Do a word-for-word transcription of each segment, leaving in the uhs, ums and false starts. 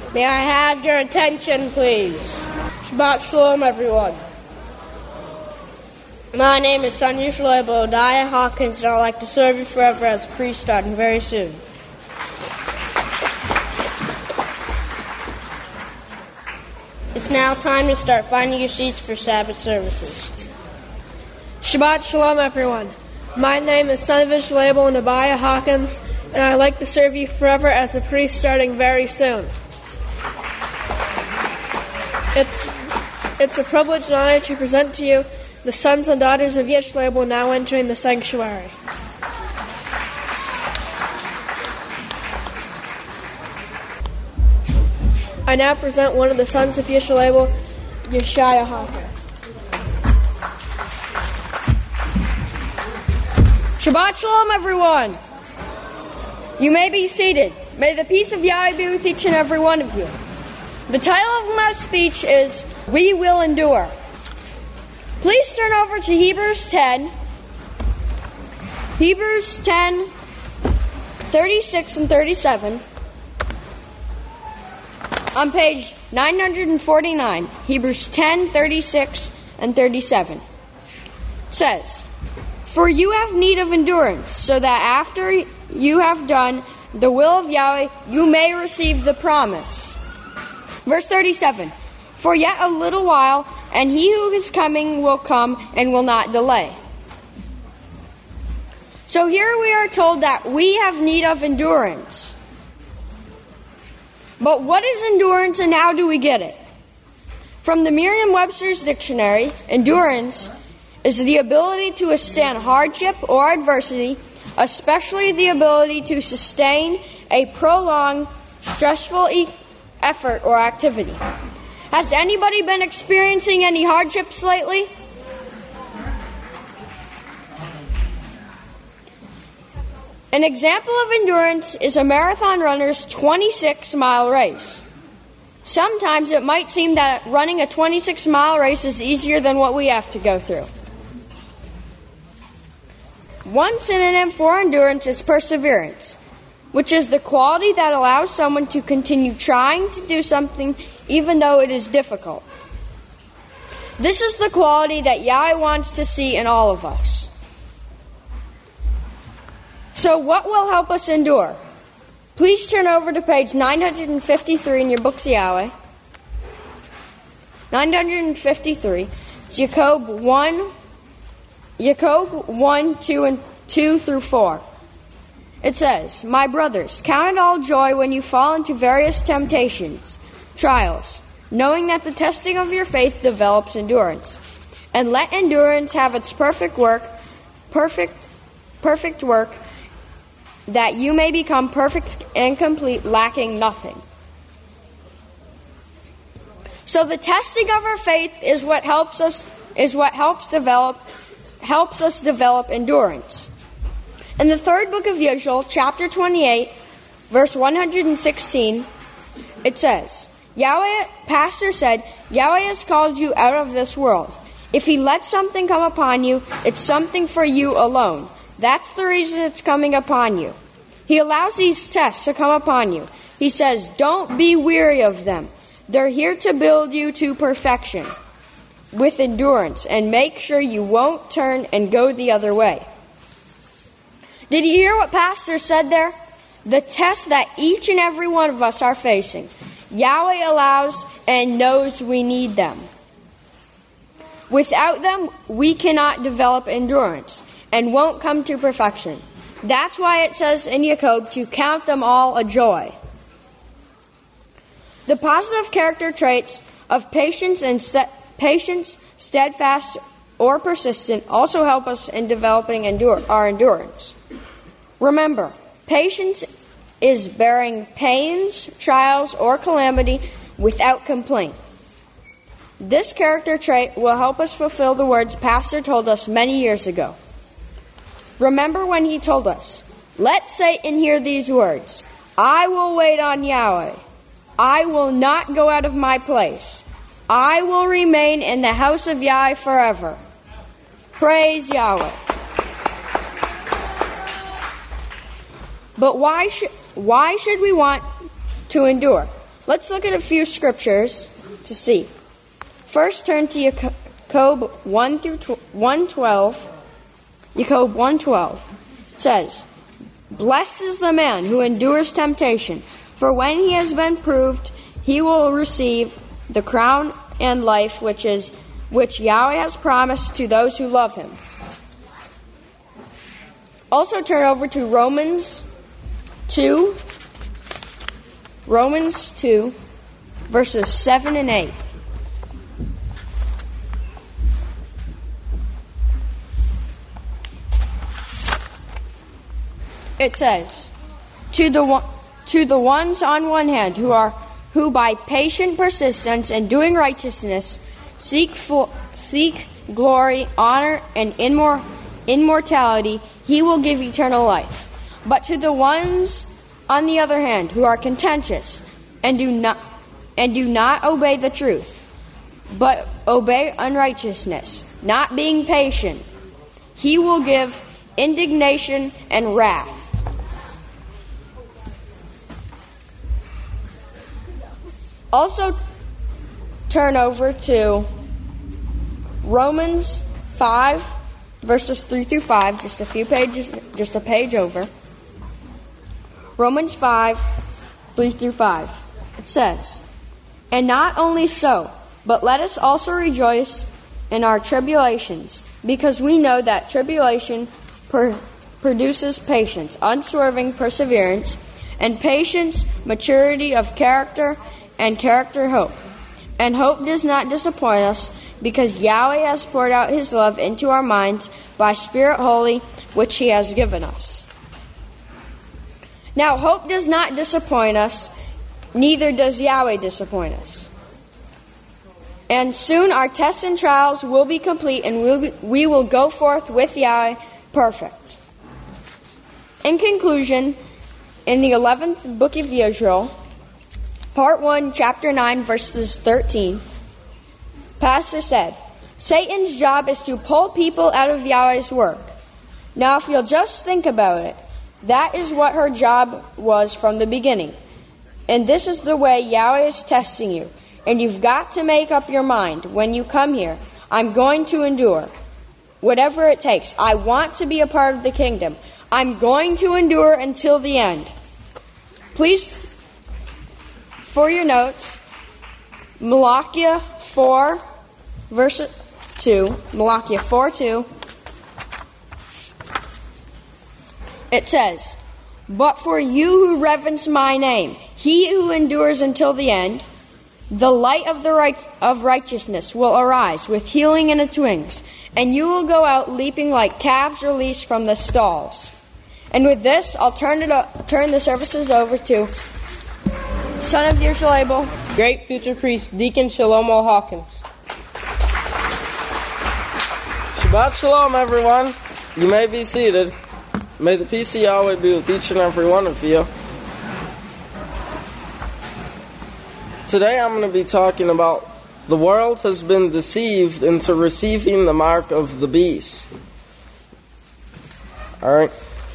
May I have your attention, please? Shabbat Shalom, everyone. My name is Sonia Shalebo Odiah Hawkins, and I'd like to serve you forever as a priest starting very soon. It's now time to start finding your seats for Sabbath services. Shabbat Shalom, everyone. My name is Sonia Shalebo Odiah Hawkins, and I'd like to serve you forever as a priest starting very soon. It's it's a privilege and honor to present to you the sons and daughters of Yesh Label now entering the sanctuary. I now present one of the sons of Yesh Label, Yeshaya Hawkins. Shabbat Shalom, everyone. You may be seated. May the peace of Yahweh be with each and every one of you. The title of my speech is, We Will Endure. Please turn over to Hebrews ten. Hebrews ten, thirty-six and thirty-seven. On page nine forty-nine, Hebrews ten, thirty-six and thirty-seven. Says, For you have need of endurance, so that after you have done the will of Yahweh, you may receive the promise. Verse thirty-seven, For yet a little while, and he who is coming will come and will not delay. So here we are told that we have need of endurance. But what is endurance and how do we get it? From the Merriam-Webster's dictionary, endurance is the ability to withstand hardship or adversity, especially the ability to sustain a prolonged, stressful e- effort or activity. Has anybody been experiencing any hardships lately? An example of endurance is a marathon runner's twenty-six mile race. Sometimes it might seem that running a twenty-six mile race is easier than what we have to go through. One synonym for endurance is perseverance, which is the quality that allows someone to continue trying to do something even though it is difficult. This is the quality that Yahweh wants to see in all of us. So what will help us endure? Please turn over to page nine fifty-three in your books of Yahweh. nine fifty-three. Jacob one, Jacob one, two, and two through four. It says, My brothers, count it all joy when you fall into various temptations, trials, knowing that the testing of your faith develops endurance. And let endurance have its perfect work, perfect, perfect work, that you may become perfect and complete, lacking nothing. So the testing of our faith is what helps us is what helps develop helps us develop endurance. In the third book of Yeshua, chapter twenty-eight, verse one hundred sixteen, it says, Yahweh, Pastor said, Yahweh has called you out of this world. If he lets something come upon you, it's something for you alone. That's the reason it's coming upon you. He allows these tests to come upon you. He says, don't be weary of them. They're here to build you to perfection with endurance and make sure you won't turn and go the other way. Did you hear what Pastor said there? The tests that each and every one of us are facing, Yahweh allows and knows we need them. Without them, we cannot develop endurance and won't come to perfection. That's why it says in Jacob to count them all a joy. The positive character traits of patience and st- patience, steadfast, or persistent also help us in developing endure- our endurance. Remember, patience is bearing pains, trials, or calamity without complaint. This character trait will help us fulfill the words Pastor told us many years ago. Remember when he told us, let Satan hear these words, I will wait on Yahweh. I will not go out of my place. I will remain in the house of Yahweh forever. Praise Yahweh. But why should why should we want to endure? Let's look at a few scriptures to see. First, turn to Jacob one through one twelve. Jacob one twelve says, "Blessed is the man who endures temptation, for when he has been proved, he will receive the crown and life which is which Yahweh has promised to those who love him." Also turn over to Romans two, Romans two, verses seven and eight. It says, to the one, to the ones on one hand who are who by patient persistence and doing righteousness seek for, seek glory, honor, and immor, immortality, he will give eternal life. But to the ones on the other hand who are contentious and do not and do not obey the truth, but obey unrighteousness, not being patient, he will give indignation and wrath. Also, turn over to Romans five, verses three through five, just a few pages, just a page over. Romans five, three through five. It says, "And not only so, but let us also rejoice in our tribulations, because we know that tribulation per- produces patience, unswerving perseverance, and patience, maturity of character, and character hope. And hope does not disappoint us, because Yahweh has poured out his love into our minds by Spirit Holy, which he has given us." Now, hope does not disappoint us, neither does Yahweh disappoint us. And soon our tests and trials will be complete, and we'll be, we will go forth with Yahweh perfect. In conclusion, in the eleventh book of Yisrael, Part one, Chapter nine, verses thirteen, Pastor said, "Satan's job is to pull people out of Yahweh's work. Now, if you'll just think about it, that is what her job was from the beginning. And this is the way Yahweh is testing you. And you've got to make up your mind when you come here, I'm going to endure. Whatever it takes. I want to be a part of the kingdom. I'm going to endure until the end." Please, for your notes, Malachi four, verse two, Malachi four two, it says, "But for you who reverence my name, he who endures until the end, the light of the right, of righteousness will arise with healing in its wings, and you will go out leaping like calves released from the stalls." And with this, I'll turn it up, turn the services over to son of Yisrael Abel, great future priest, Deacon Shlomo Hawkins. Shabbat Shalom, everyone. You may be seated. May the peace of Yahweh be with each and every one of you. Today I'm going to be talking about the world has been deceived into receiving the mark of the beast. Alright.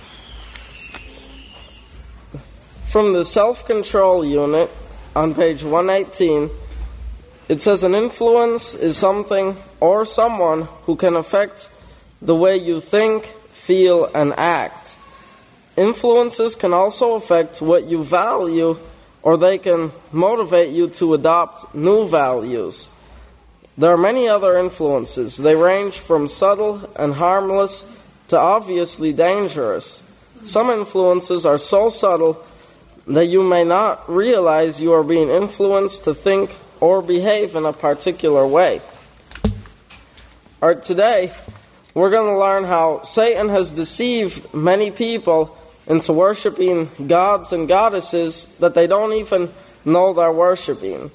From the self-control unit on page one eighteen, it says an influence is something or someone who can affect the way you think, feel, and act. Influences can also affect what you value, or they can motivate you to adopt new values. There are many other influences. They range from subtle and harmless to obviously dangerous. Some influences are so subtle that you may not realize you are being influenced to think or behave in a particular way. All right, today, we're going to learn how Satan has deceived many people into worshiping gods and goddesses that they don't even know they're worshiping.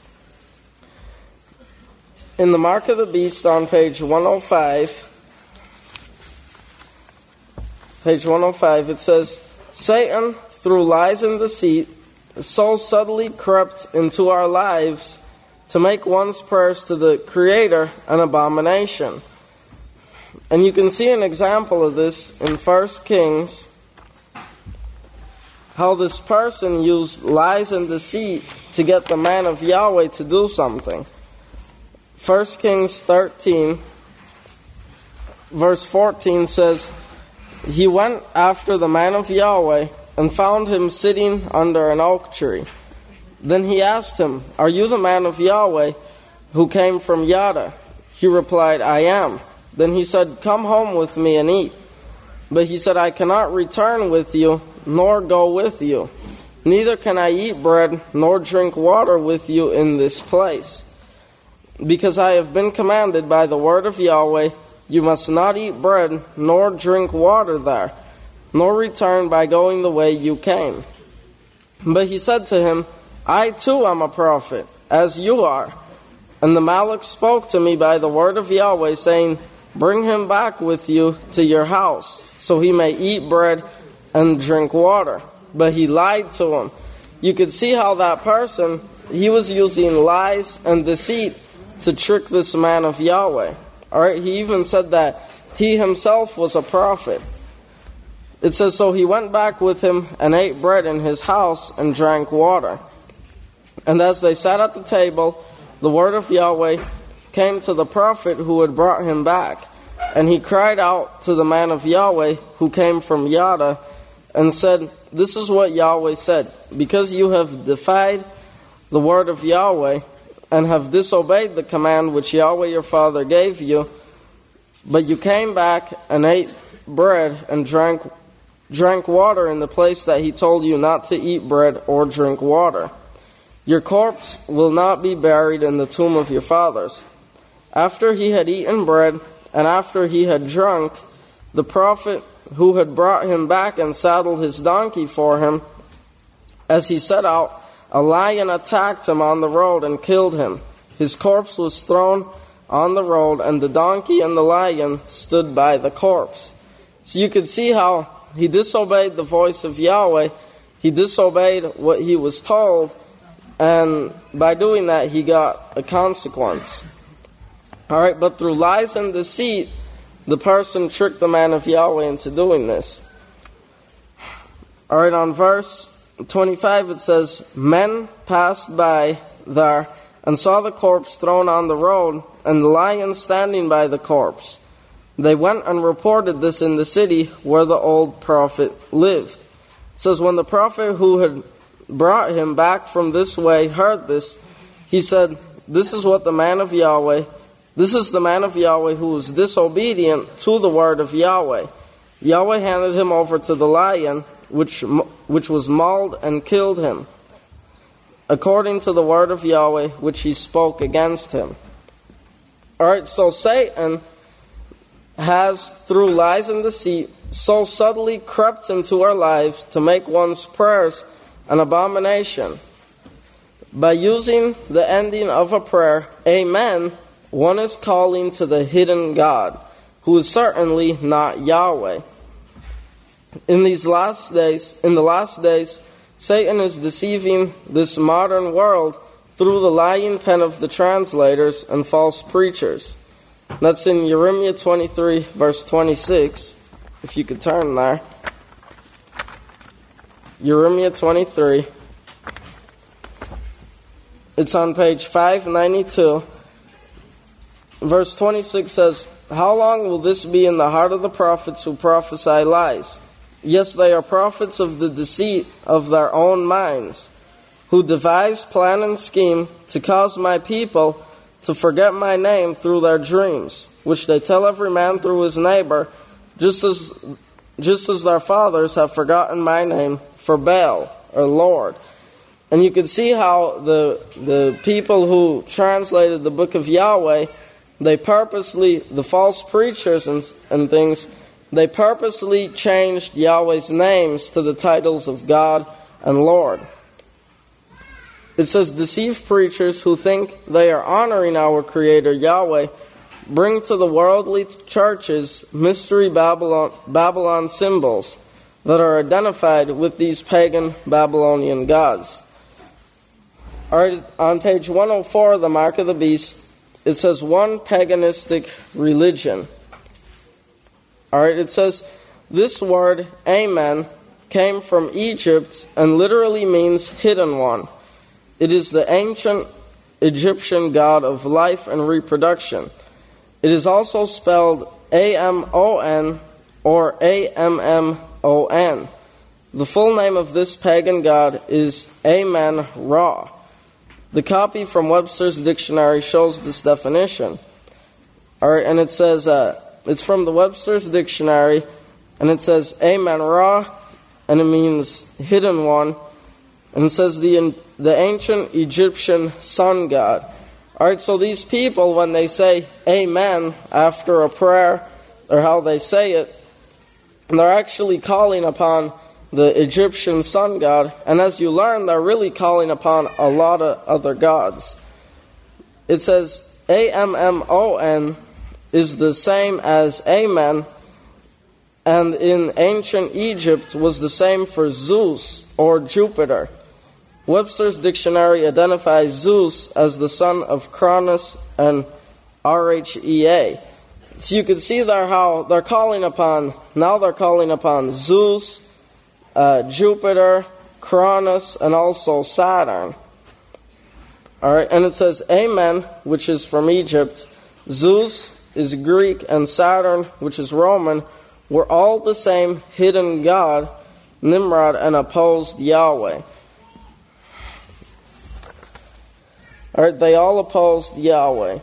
In the Mark of the Beast on page one oh five, page one oh five, it says, "Satan, through lies and deceit, so subtly crept into our lives to make one's prayers to the Creator an abomination." And you can see an example of this in First Kings how this person used lies and deceit to get the man of Yahweh to do something. First Kings thirteen, verse fourteen says, "He went after the man of Yahweh and found him sitting under an oak tree. Then he asked him, 'Are you the man of Yahweh who came from Yada?' He replied, 'I am.' Then he said, 'Come home with me and eat.' But he said, 'I cannot return with you, nor go with you. Neither can I eat bread, nor drink water with you in this place. Because I have been commanded by the word of Yahweh, you must not eat bread, nor drink water there, nor return by going the way you came.' But he said to him, 'I too am a prophet, as you are. And the Malach spoke to me by the word of Yahweh, saying, Bring him back with you to your house, so he may eat bread and drink water.' But he lied to him." You could see how that person, he was using lies and deceit to trick this man of Yahweh. All right, he even said that he himself was a prophet. It says, "So he went back with him and ate bread in his house and drank water. And as they sat at the table, the word of Yahweh came to the prophet who had brought him back. And he cried out to the man of Yahweh who came from Yada and said, 'This is what Yahweh said. Because you have defied the word of Yahweh and have disobeyed the command which Yahweh your father gave you, but you came back and ate bread and drank drank water in the place that he told you not to eat bread or drink water. Your corpse will not be buried in the tomb of your fathers.' After he had eaten bread and after he had drunk, the prophet who had brought him back and saddled his donkey for him, as he set out, a lion attacked him on the road and killed him. His corpse was thrown on the road, and the donkey and the lion stood by the corpse." So you could see how he disobeyed the voice of Yahweh. He disobeyed what he was told, and by doing that, he got a consequence. All right, but through lies and deceit, the person tricked the man of Yahweh into doing this. All right, on verse twenty-five it says, "Men passed by there and saw the corpse thrown on the road and the lion standing by the corpse. They went and reported this in the city where the old prophet lived." It says, when the prophet who had brought him back from this way heard this, he said, "This is what the man of Yahweh, this is the man of Yahweh who was disobedient to the word of Yahweh." Yahweh handed him over to the lion, which which was mauled and killed him, according to the word of Yahweh which he spoke against him. All right, so Satan has, through lies and deceit, so subtly crept into our lives to make one's prayers an abomination. By using the ending of a prayer, Amen, one is calling to the hidden God, who is certainly not Yahweh. In these last days, in the last days, Satan is deceiving this modern world through the lying pen of the translators and false preachers. That's in Jeremiah twenty-three, verse twenty-six, if you could turn there. Jeremiah twenty-three. It's on page five ninety-two. Verse twenty-six says, "How long will this be in the heart of the prophets who prophesy lies? Yes, they are prophets of the deceit of their own minds, who devise, plan, and scheme to cause my people to forget my name through their dreams, which they tell every man through his neighbor, just as just as their fathers have forgotten my name for Baal, or Lord." And you can see how the the people who translated the book of Yahweh, they purposely, the false preachers and, and things, they purposely changed Yahweh's names to the titles of God and Lord. It says, "Deceived preachers who think they are honoring our Creator Yahweh bring to the worldly churches mystery Babylon, Babylon symbols that are identified with these pagan Babylonian gods." All right, on page one oh four of the Mark of the Beast, it says, "One paganistic religion." All right, it says, this word, Amen, came from Egypt and literally means hidden one. It is the ancient Egyptian god of life and reproduction. It is also spelled A M O N or A M M O N. The full name of this pagan god is Amen-Ra. The copy from Webster's dictionary shows this definition. All right, and it says, uh, it's from the Webster's dictionary, and it says Amen-Ra, and it means hidden one, and it says the the ancient Egyptian sun god. All right, so these people, when they say amen after a prayer, or how they say it, they're actually calling upon the Egyptian sun god, and as you learn, they're really calling upon a lot of other gods. It says A M M O N is the same as Amen, and in ancient Egypt was the same for Zeus or Jupiter. Webster's dictionary identifies Zeus as the son of Cronus and R H E A. So you can see there how they're calling upon, now they're calling upon Zeus, uh, Jupiter, Cronus, and also Saturn. All right, and it says Amen, which is from Egypt, Zeus is Greek, and Saturn, which is Roman, were all the same hidden god, Nimrod, and opposed Yahweh. All right, they all opposed Yahweh.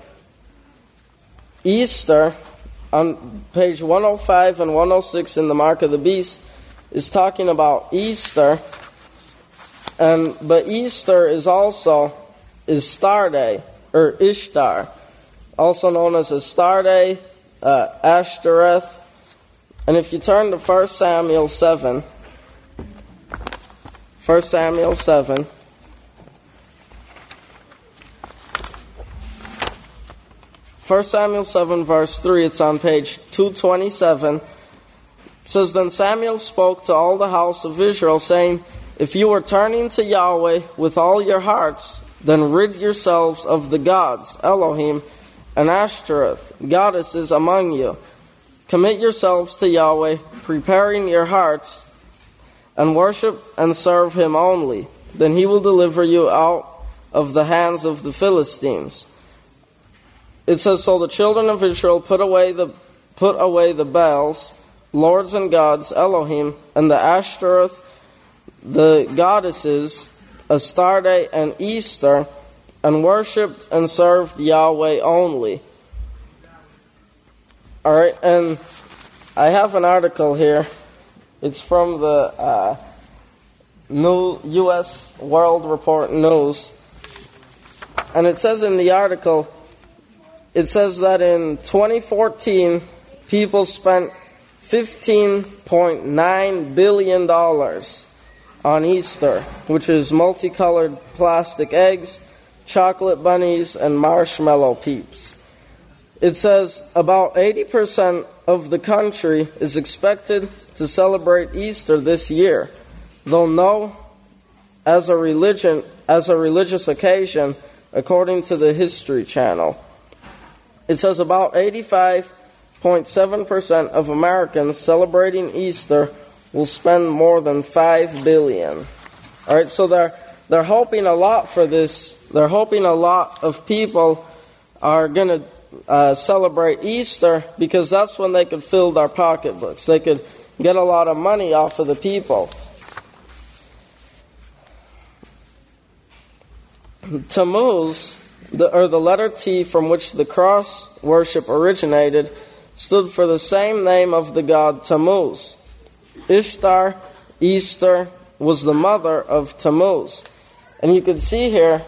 Easter, on page one oh five and one oh six in the Mark of the Beast, is talking about Easter, and but Easter is also is Star Day, or Ishtar, also known as Astarte, uh, Ashtoreth. And if you turn to First Samuel seven, First Samuel seven, First Samuel seven, verse three, it's on page two twenty-seven. It says, Then Samuel spoke to all the house of Israel, saying, If you are turning to Yahweh with all your hearts, then rid yourselves of the gods, Elohim, and Ashtoreth, goddesses among you. Commit yourselves to Yahweh, preparing your hearts, and worship and serve him only. Then he will deliver you out of the hands of the Philistines. It says, So the children of Israel put away the put away the Baals, lords and gods, Elohim, and the Ashtoreth, the goddesses, Astarte and Easter, and worshipped and served Yahweh only. All right, and I have an article here. It's from the uh, new U S World Report News, and it says in the article, it says that in twenty fourteen, people spent fifteen point nine billion dollars on Easter, which is multicolored plastic eggs, chocolate bunnies, and marshmallow peeps. It says about eighty percent of the country is expected to celebrate Easter this year, though no as a religion as a religious occasion, according to the History Channel. It says about eighty-five point seven percent of Americans celebrating Easter will spend more than five billion dollars. All right, so they're they're hoping a lot for this. They're hoping a lot of people are going to uh, celebrate Easter, because that's when they could fill their pocketbooks. They could get a lot of money off of the people. Tammuz, the, or the letter T from which the cross worship originated, stood for the same name of the god Tammuz. Ishtar, Easter, was the mother of Tammuz. And you can see here,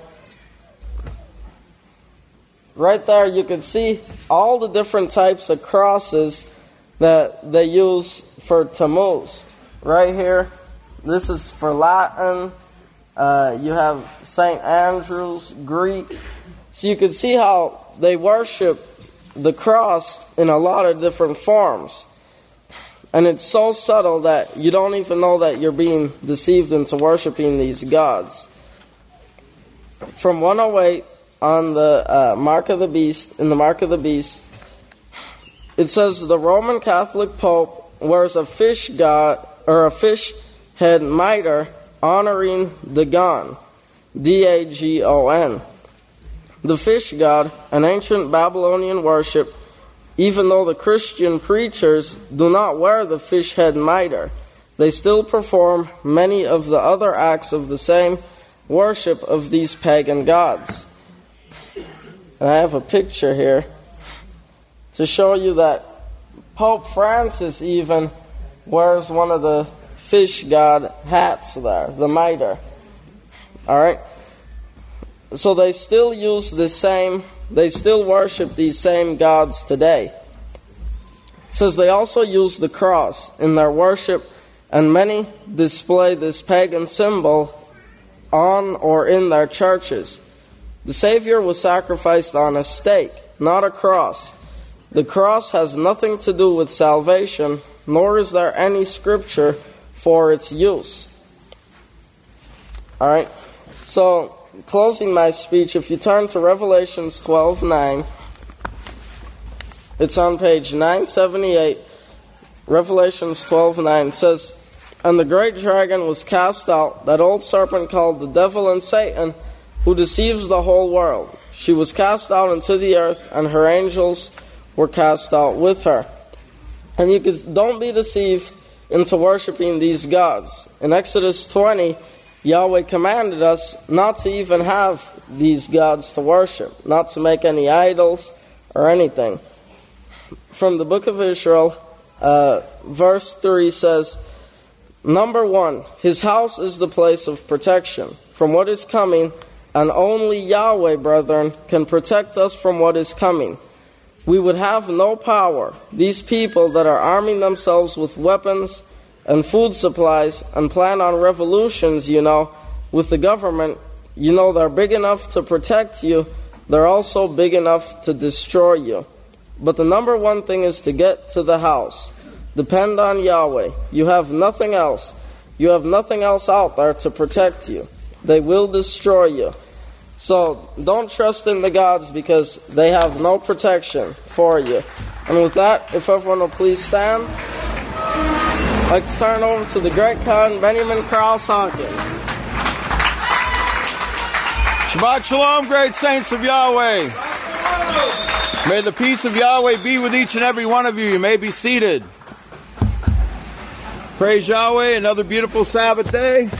right there, you can see all the different types of crosses that they use for Tammuz. Right here, this is for Latin. Uh, you have Saint Andrew's, Greek. So you can see how they worship the cross in a lot of different forms. And it's so subtle that you don't even know that you're being deceived into worshiping these gods. From one oh eight on the uh, Mark of the Beast, in the Mark of the Beast, it says the Roman Catholic Pope wears a fish god or a fish head mitre, honoring Dagon, D A G O N. The fish god, an ancient Babylonian worship, even though the Christian preachers do not wear the fish head mitre, they still perform many of the other acts of the same worship of these pagan gods. And I have a picture here to show you that Pope Francis even wears one of the fish god hats there, the mitre. Alright? So they still use the same, they still worship these same gods today. It says they also use the cross in their worship, and many display this pagan symbol on or in their churches. The Savior was sacrificed on a stake, not a cross. The cross has nothing to do with salvation, nor is there any scripture for its use. Alright, so closing my speech, if you turn to Revelations twelve nine, it's on page nine seventy-eight. Revelations twelve nine says, "And the great dragon was cast out, that old serpent called the devil and Satan, who deceives the whole world. She was cast out into the earth, and her angels were cast out with her." And you could, don't be deceived into worshiping these gods. In Exodus twenty, Yahweh commanded us not to even have these gods to worship, not to make any idols or anything. From the book of Israel, uh, verse three says, number one, his house is the place of protection from what is coming, and only Yahweh, brethren, can protect us from what is coming. We would have no power. These people that are arming themselves with weapons and food supplies and plan on revolutions, you know, with the government, you know, they're big enough to protect you. They're also big enough to destroy you. But the number one thing is to get to the house. Depend on Yahweh. You have nothing else. You have nothing else out there to protect you. They will destroy you. So don't trust in the gods, because they have no protection for you. And with that, if everyone will please stand, let's turn over to the great Khan, Benjamin Krause Hawkins. Shabbat Shalom, great saints of Yahweh. May the peace of Yahweh be with each and every one of you. You may be seated. Praise Yahweh, another beautiful Sabbath day.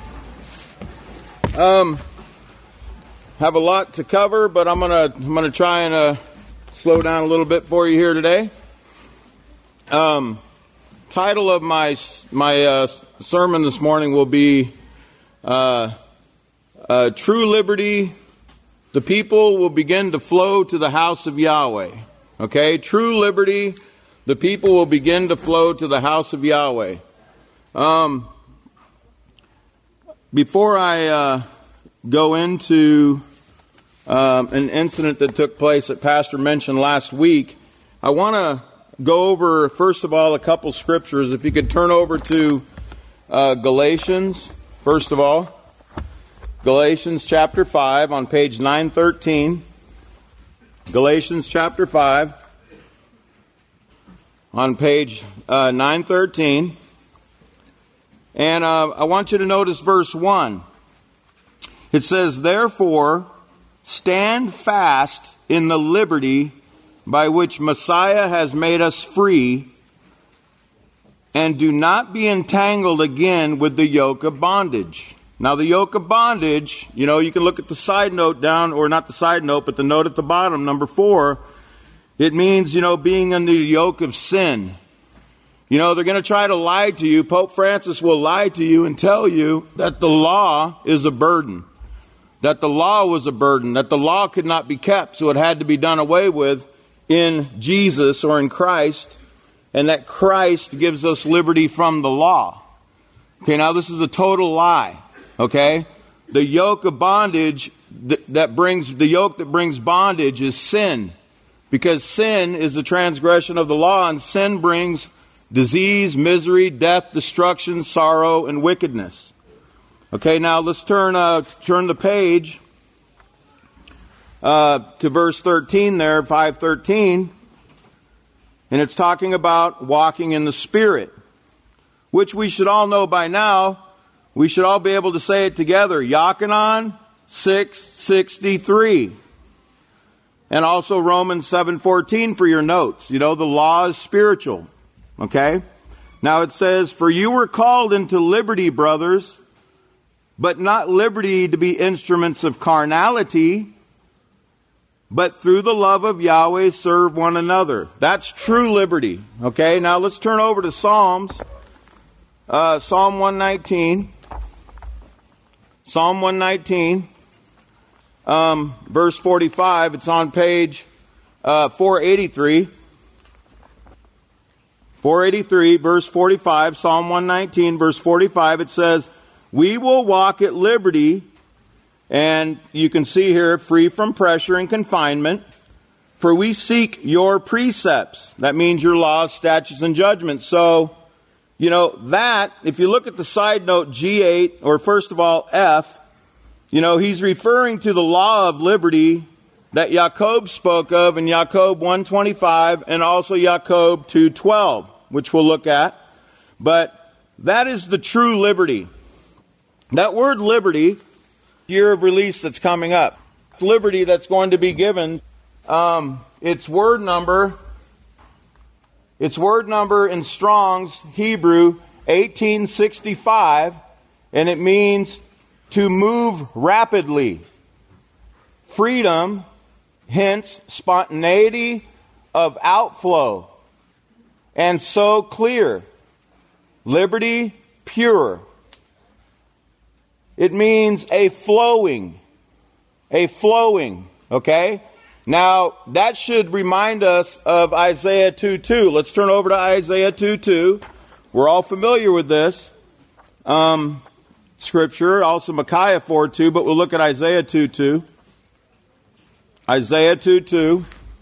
Um, have a lot to cover, but I'm gonna I'm gonna try and uh, slow down a little bit for you here today. Um, title of my my uh, sermon this morning will be uh, uh, "True Liberty." The people will begin to flow to the house of Yahweh. Okay, true liberty. The people will begin to flow to the house of Yahweh. Um, before I uh, go into um, an incident that took place that Pastor mentioned last week, I want to go over, first of all, a couple scriptures. If you could turn over to uh, Galatians, first of all. Galatians chapter five on page nine thirteen. Galatians chapter five on page uh, nine thirteen. And uh, I want you to notice verse one. It says, "Therefore, stand fast in the liberty by which Messiah has made us free, and do not be entangled again with the yoke of bondage." Now, the yoke of bondage, you know, you can look at the side note down, or not the side note, but the note at the bottom, number four. It means, you know, being under the yoke of sin. You know, they're going to try to lie to you. Pope Francis will lie to you and tell you that the law is a burden. That the law was a burden. That the law could not be kept, so it had to be done away with in Jesus or in Christ. And that Christ gives us liberty from the law. Okay, now this is a total lie. Okay? The yoke of bondage that, that brings, the yoke that brings bondage is sin. Because sin is the transgression of the law, and sin brings disease, misery, death, destruction, sorrow, and wickedness. Okay, now let's turn, uh, turn the page, uh, to verse thirteen there, five thirteen. And it's talking about walking in the Spirit. which we should all know by now. We should all be able to say it together. Yochanan six sixty-three. And also Romans seven fourteen for your notes. You know, the law is spiritual. Okay? Now it says, for you were called into liberty, brothers, but not liberty to be instruments of carnality, but through the love of Yahweh serve one another. That's true liberty. Okay, now let's turn over to Psalms. Uh, Psalm one nineteen. Psalm one nineteen, um, verse forty-five. It's on page uh, four eighty-three. four eighty-three, verse forty-five. Psalm one nineteen, verse forty-five. It says, we will walk at liberty, and you can see here, free from pressure and confinement, for we seek your precepts. That means your laws, statutes, and judgments. So, you know, that, if you look at the side note G eight, or first of all, F, you know, he's referring to the law of liberty that Jacob spoke of in Jacob one twenty-five and also Jacob two twelve, which we'll look at. But that is the true liberty. That word liberty, year of release that's coming up, liberty that's going to be given, um, its word number, its word number in Strong's Hebrew, eighteen sixty-five, and it means to move rapidly. Freedom, hence spontaneity of outflow, and so clear. Liberty, pure. It means a flowing, a flowing, okay? Now, that should remind us of Isaiah two two. Let's turn over to Isaiah two two. We're all familiar with this um, scripture, also Micaiah four two, but we'll look at Isaiah two two. Isaiah two two,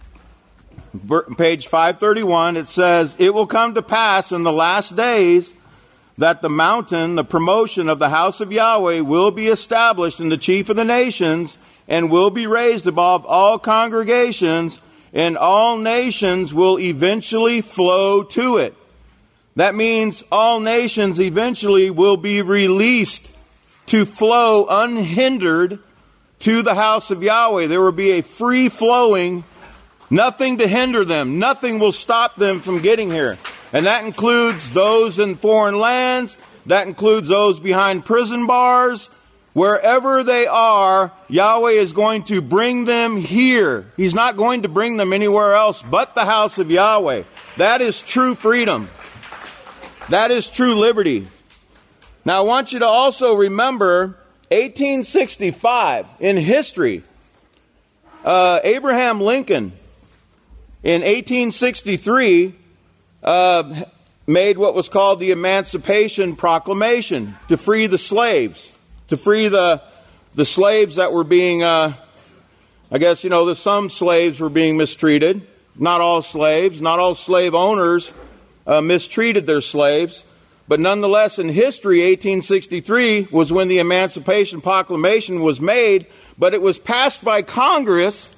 page five thirty-one, it says, it will come to pass in the last days that the mountain, the promotion of the house of Yahweh, will be established in the chief of the nations, and will be raised above all congregations, and all nations will eventually flow to it. That means all nations eventually will be released to flow unhindered to the house of Yahweh. There will be a free flowing, nothing to hinder them. Nothing will stop them from getting here. And that includes those in foreign lands. That includes those behind prison bars. Wherever they are, Yahweh is going to bring them here. He's not going to bring them anywhere else but the house of Yahweh. That is true freedom. That is true liberty. Now I want you to also remember eighteen sixty-five in history. Uh, Abraham Lincoln in eighteen sixty-three uh, made what was called the Emancipation Proclamation to free the slaves. To free the the slaves that were being, uh, I guess, you know, the, some slaves were being mistreated. Not all slaves, not all slave owners uh, mistreated their slaves. But nonetheless, in history, eighteen sixty-three was when the Emancipation Proclamation was made, but it was passed by Congress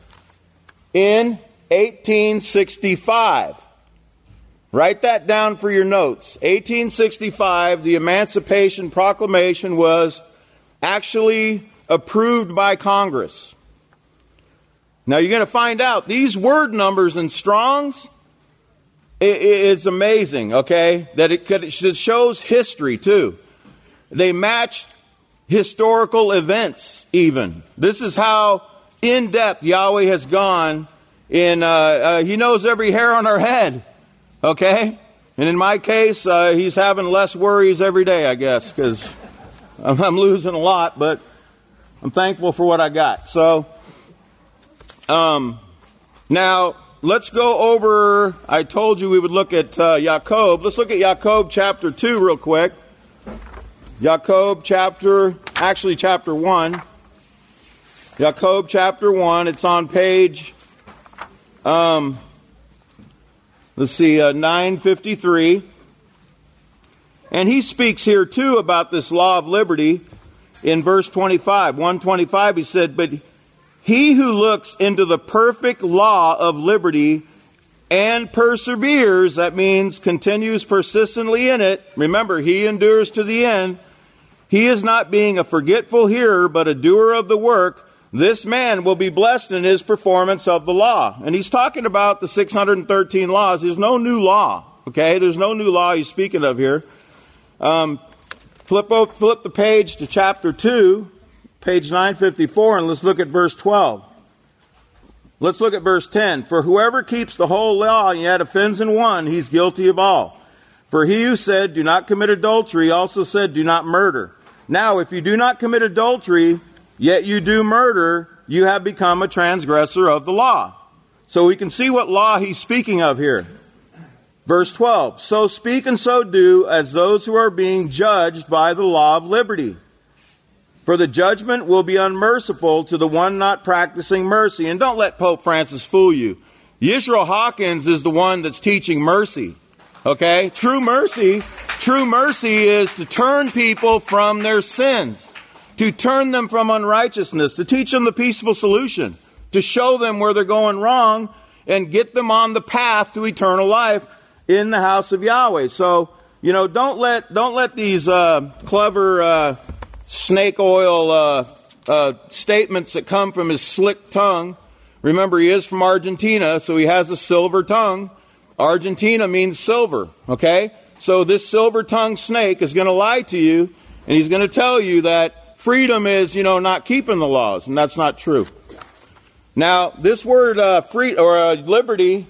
in eighteen sixty-five. Write that down for your notes. eighteen sixty-five, the Emancipation Proclamation was actually approved by Congress. Now you're going to find out these word numbers in Strong's, it, it's amazing, okay? That it, could, it shows history too. They match historical events even. This is how in-depth Yahweh has gone in, uh, uh, He knows every hair on our head, okay? And in my case, uh, He's having less worries every day, I guess, because I'm, I'm losing a lot, but I'm thankful for what I got. So, um, now let's go over, I told you we would look at uh, Jacob. Let's look at Jacob chapter two real quick. Jacob chapter, actually chapter one. Jacob chapter one, it's on page, um, let's see, uh, nine fifty-three. And he speaks here too about this law of liberty in verse twenty-five. one twenty-five, he said, but he who looks into the perfect law of liberty and perseveres, that means continues persistently in it. Remember, he endures to the end. He is not being a forgetful hearer, but a doer of the work. This man will be blessed in his performance of the law. And he's talking about the six hundred thirteen laws. There's no new law, okay? There's no new law he's speaking of here. Um, flip, up, flip the page to chapter two, page nine fifty-four, and let's look at verse twelve. Let's look at verse ten. For whoever keeps the whole law and yet offends in one, he's guilty of all. For he who said, do not commit adultery, also said, do not murder. Now, if you do not commit adultery, yet you do murder, you have become a transgressor of the law. So we can see what law he's speaking of here. Verse twelve. So speak and so do as those who are being judged by the law of liberty. For the judgment will be unmerciful to the one not practicing mercy. And don't let Pope Francis fool you. Yisrael Hawkins is the one that's teaching mercy. Okay? True mercy, true mercy is to turn people from their sins, to turn them from unrighteousness, to teach them the peaceful solution, to show them where they're going wrong and get them on the path to eternal life in the house of Yahweh. So, you know, don't let don't let these uh, clever uh, snake oil uh, uh, statements that come from his slick tongue. Remember, he is from Argentina, so he has a silver tongue. Argentina means silver, okay? So this silver-tongued snake is going to lie to you, and he's going to tell you that freedom is, you know, not keeping the laws, and that's not true. Now, this word uh, free or uh, liberty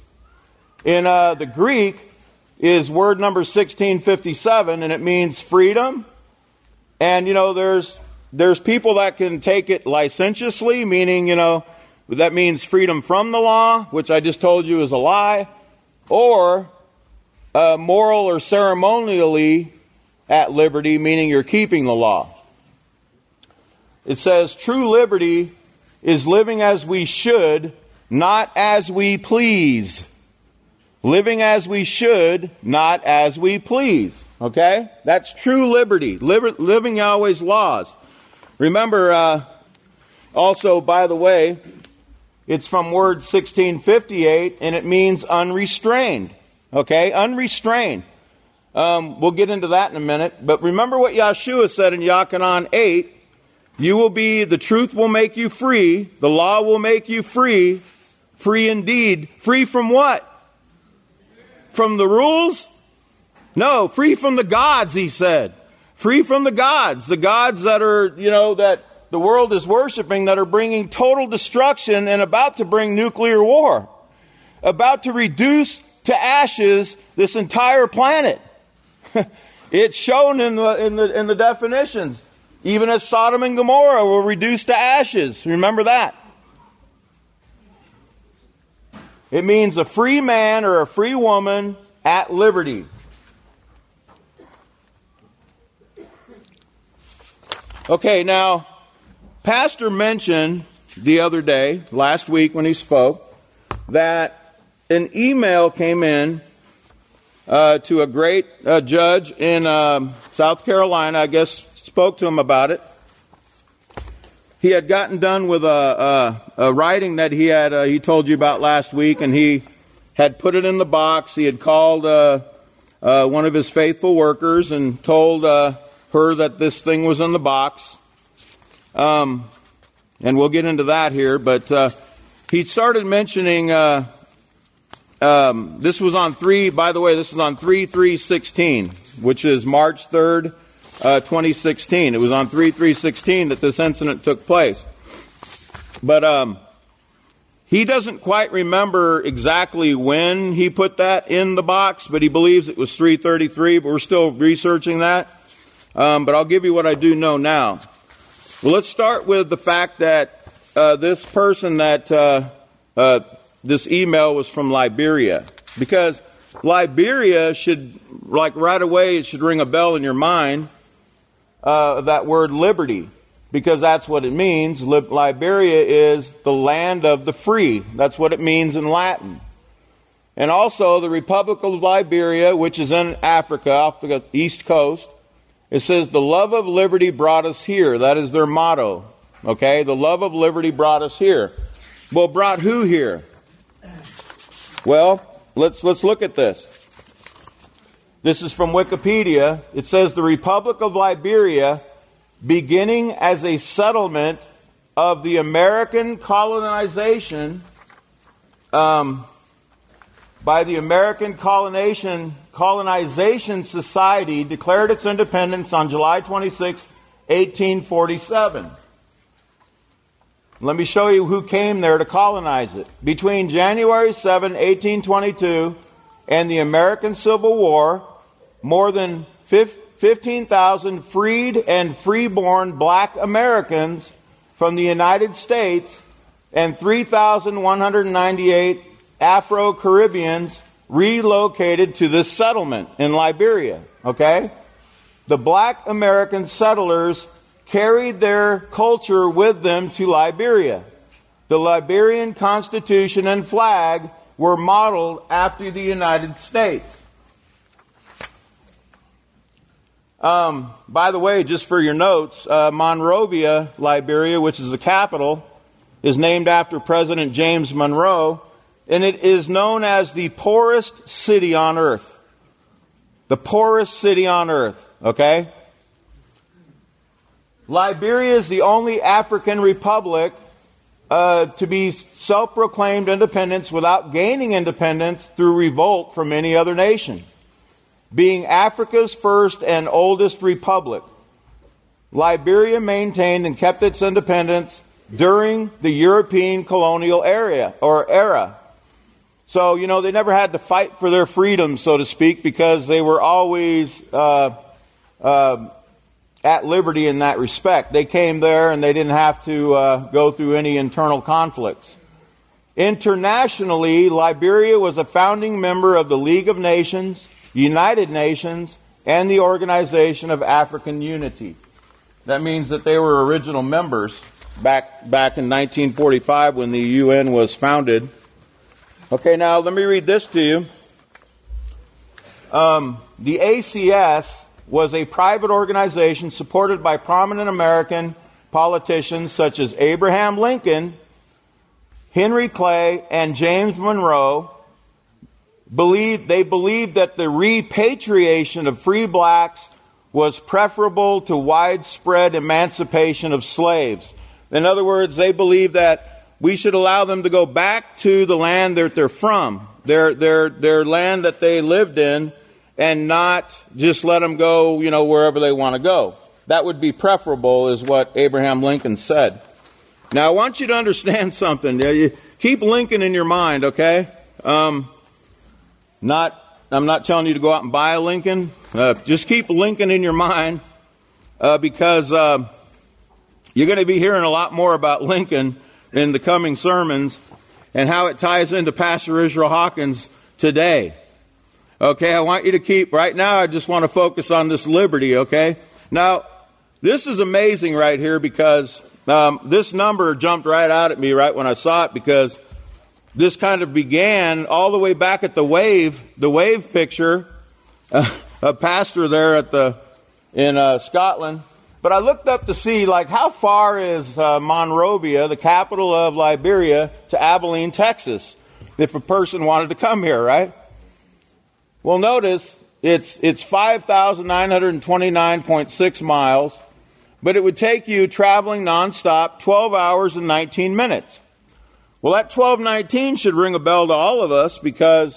in uh, the Greek is word number sixteen fifty-seven, and it means freedom. And, you know, there's there's people that can take it licentiously, meaning, you know, that means freedom from the law, which I just told you is a lie, or uh, moral or ceremonially at liberty, meaning you're keeping the law. It says true liberty is living as we should, not as we please. Living as we should, not as we please. Okay? That's true liberty. Liber- living Yahweh's laws. Remember, uh, also, by the way, it's from word sixteen fifty-eight, and it means unrestrained. Okay? Unrestrained. Um, we'll get into that in a minute. But remember what Yeshua said in Yachanan eight. You will be, the truth will make you free. The law will make you free. Free indeed. Free from what? From the rules? No, free from the gods, he said. Free from the gods. The gods that are, you know, that the world is worshiping, that are bringing total destruction and about to bring nuclear war. About to reduce to ashes this entire planet. It's shown in the, in the, in the definitions. Even as Sodom and Gomorrah were reduced to ashes. Remember that. It means a free man or a free woman at liberty. Okay, now, Pastor mentioned the other day, last week when he spoke, that an email came in uh, to a great uh, judge in uh, South Carolina, I guess, spoke to him about it. He had gotten done with a, a, a writing that he had, uh, he told you about last week, and he had put it in the box. He had called uh, uh, one of his faithful workers and told uh, her that this thing was in the box. Um, and we'll get into that here, but uh, he started mentioning, uh, um, this was on three, by the way, this is on three three sixteen, which is March third, Uh, twenty sixteen. It was on three three sixteen that this incident took place. But um, he doesn't quite remember exactly when he put that in the box, but he believes it was three thirty-three, but we're still researching that. Um, but I'll give you what I do know now. Well, let's start with the fact that uh, this person that, uh, uh, this email was from Liberia. Because Liberia should, like right away, it should ring a bell in your mind. Uh, that word liberty, because that's what it means. Lib- Liberia is the land of the free. That's what it means in Latin. And also the Republic of Liberia, which is in Africa off the east coast, it says the love of liberty brought us here. That is their motto. Okay, the love of liberty brought us here. Well, brought who here? Well, let's let's look at this. This is from Wikipedia. It says the Republic of Liberia, beginning as a settlement of the American colonization um, by the American Colonization Colonization Society, declared its independence on July twenty-sixth, eighteen forty-seven. Let me show you who came there to colonize it. Between January seventh, eighteen twenty-two and the American Civil War, more than fifteen thousand freed and freeborn black Americans from the United States and three thousand one hundred ninety-eight Afro-Caribbeans relocated to this settlement in Liberia. Okay? The black American settlers carried their culture with them to Liberia. The Liberian Constitution and flag were modeled after the United States. Um, by the way, just for your notes, uh, Monrovia, Liberia, which is the capital, is named after President James Monroe, and it is known as the poorest city on earth. The poorest city on earth, okay? Liberia is the only African republic uh, to be self-proclaimed independence without gaining independence through revolt from any other nation. Being Africa's first and oldest republic, Liberia maintained and kept its independence during the European colonial area or era. So, you know, they never had to fight for their freedom, so to speak, because they were always uh, uh, at liberty in that respect. They came there and they didn't have to uh, go through any internal conflicts. Internationally, Liberia was a founding member of the League of Nations, United Nations, and the Organization of African Unity. That means that they were original members back back in nineteen forty-five when the U N was founded. Okay, now let me read this to you. Um, the A C S was a private organization supported by prominent American politicians such as Abraham Lincoln, Henry Clay, and James Monroe. Believed, they believed that the repatriation of free blacks was preferable to widespread emancipation of slaves. In other words, they believed that we should allow them to go back to the land that they're from, their their their land that they lived in, and not just let them go, you know, wherever they want to go. That would be preferable, is what Abraham Lincoln said. Now, I want you to understand something. You keep Lincoln in your mind, okay? Um, Not, I'm not telling you to go out and buy a Lincoln. Uh, just keep Lincoln in your mind uh, because uh, you're going to be hearing a lot more about Lincoln in the coming sermons and how it ties into Pastor Israel Hawkins today. Okay, I want you to keep, right now I just want to focus on this liberty, okay? Now, this is amazing right here because um, this number jumped right out at me right when I saw it, because this kind of began all the way back at the wave, the wave picture, uh, a pastor there at the in uh, Scotland. But I looked up to see, like, how far is uh, Monrovia, the capital of Liberia, to Abilene, Texas, if a person wanted to come here, right? Well, notice it's it's five thousand nine hundred twenty-nine point six miles, but it would take you traveling nonstop twelve hours and nineteen minutes. Well, that twelve nineteen should ring a bell to all of us, because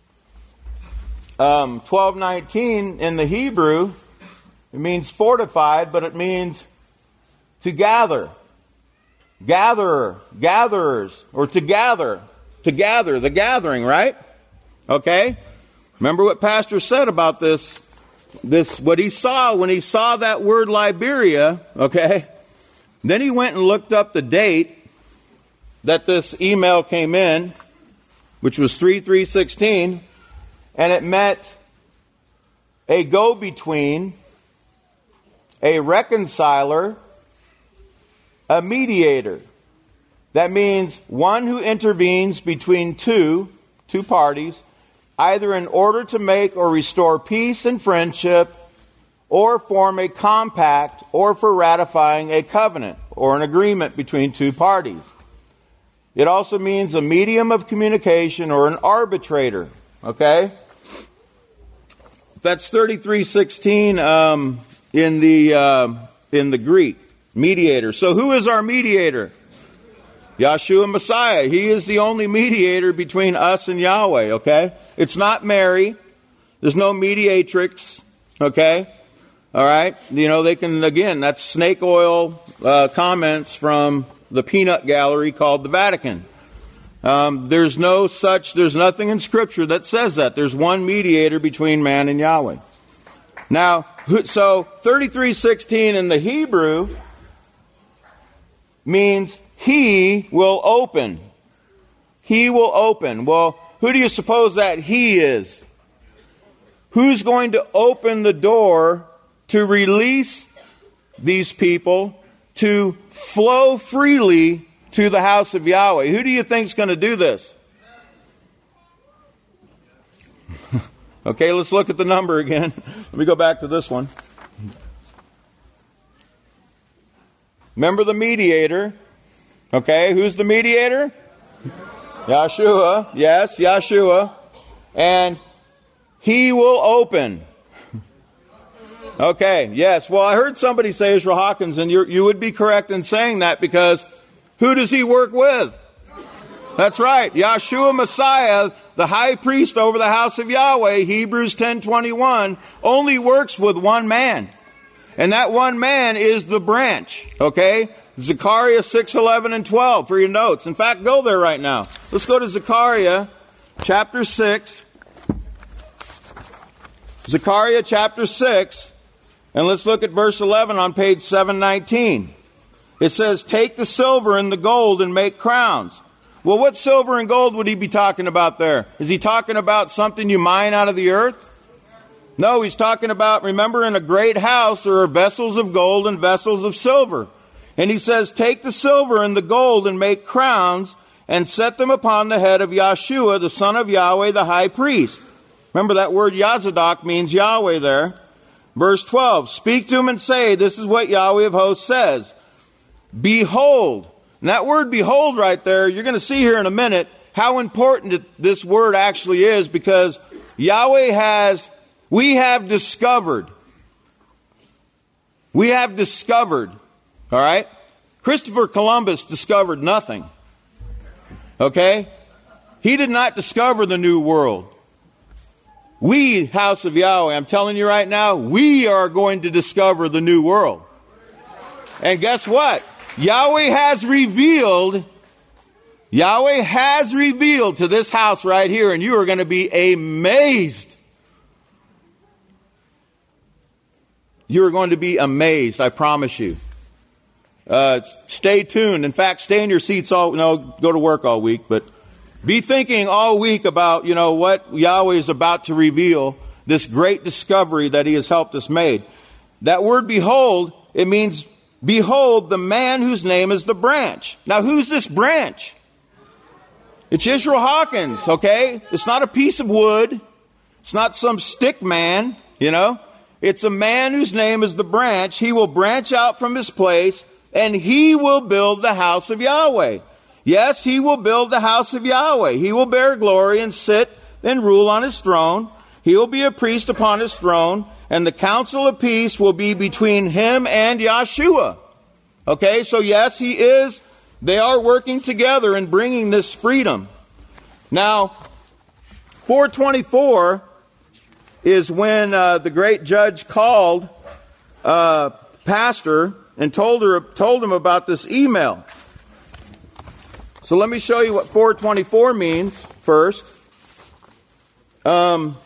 um, twelve nineteen in the Hebrew, it means fortified, but it means to gather. Gatherer, gatherers, or to gather. To gather, the gathering, right? Okay? Remember what Pastor said about this, this, what he saw when he saw that word Liberia, okay? Then he went and looked up the date that this email came in, which was three three sixteen, and it meant a go-between, a reconciler, a mediator. That means one who intervenes between two, two parties, either in order to make or restore peace and friendship, or form a compact, or for ratifying a covenant or an agreement between two parties. It also means a medium of communication or an arbitrator. Okay? That's thirty-three sixteen um, in the uh, in the Greek. Mediator. So who is our mediator? Yahshua Messiah. He is the only mediator between us and Yahweh. Okay? It's not Mary. There's no mediatrix. Okay? All right? You know, they can, again, that's snake oil uh, comments from the peanut gallery called the Vatican. Um, there's no such, there's nothing in Scripture that says that. There's one mediator between man and Yahweh. Now, so thirty-three sixteen in the Hebrew means he will open. He will open. Well, who do you suppose that he is? Who's going to open the door to release these people to flow freely to the house of Yahweh? Who do you think is going to do this? Okay, let's look at the number again. Let me go back to this one. Remember the mediator. Okay, who's the mediator? Yahshua. Yes, Yahshua. And he will open. Okay, yes. Well, I heard somebody say Israel Hawkins, and you you would be correct in saying that, because who does he work with? That's right. Yahshua Messiah, the high priest over the house of Yahweh, Hebrews ten twenty-one, only works with one man. And that one man is the branch. Okay? Zechariah six eleven and twelve for your notes. In fact, go there right now. Let's go to Zechariah chapter six. Zechariah chapter six. And let's look at verse eleven on page seven nineteen. It says, take the silver and the gold and make crowns. Well, what silver and gold would he be talking about there? Is he talking about something you mine out of the earth? No, he's talking about, remember, in a great house there are vessels of gold and vessels of silver. And he says, take the silver and the gold and make crowns and set them upon the head of Yahshua, the son of Yahweh, the high priest. Remember that word Yazadok means Yahweh there. Verse twelve, speak to him and say, this is what Yahweh of hosts says. Behold. And that word behold right there, you're going to see here in a minute how important this word actually is, because Yahweh has, we have discovered. We have discovered. All right? Christopher Columbus discovered nothing. Okay? He did not discover the new world. We, house of Yahweh, I'm telling you right now, we are going to discover the new world. And guess what? Yahweh has revealed, Yahweh has revealed to this house right here, and you are going to be amazed. You are going to be amazed, I promise you. Uh, stay tuned. In fact, stay in your seats all, no, go to work all week, but be thinking all week about, you know, what Yahweh is about to reveal, this great discovery that he has helped us make. That word behold, it means, behold, the man whose name is the branch. Now, who's this branch? It's Israel Hawkins, okay? It's not a piece of wood. It's not some stick man, you know? It's a man whose name is the branch. He will branch out from his place, and he will build the house of Yahweh. Yes, he will build the house of Yahweh. He will bear glory and sit and rule on his throne. He will be a priest upon his throne, and the council of peace will be between him and Yahshua. Okay, so yes, he is, they are working together in bringing this freedom. Now, four twenty-four is when uh, the great judge called uh, pastor and told her told him about this email. So let me show you what four twenty-four means first. Um,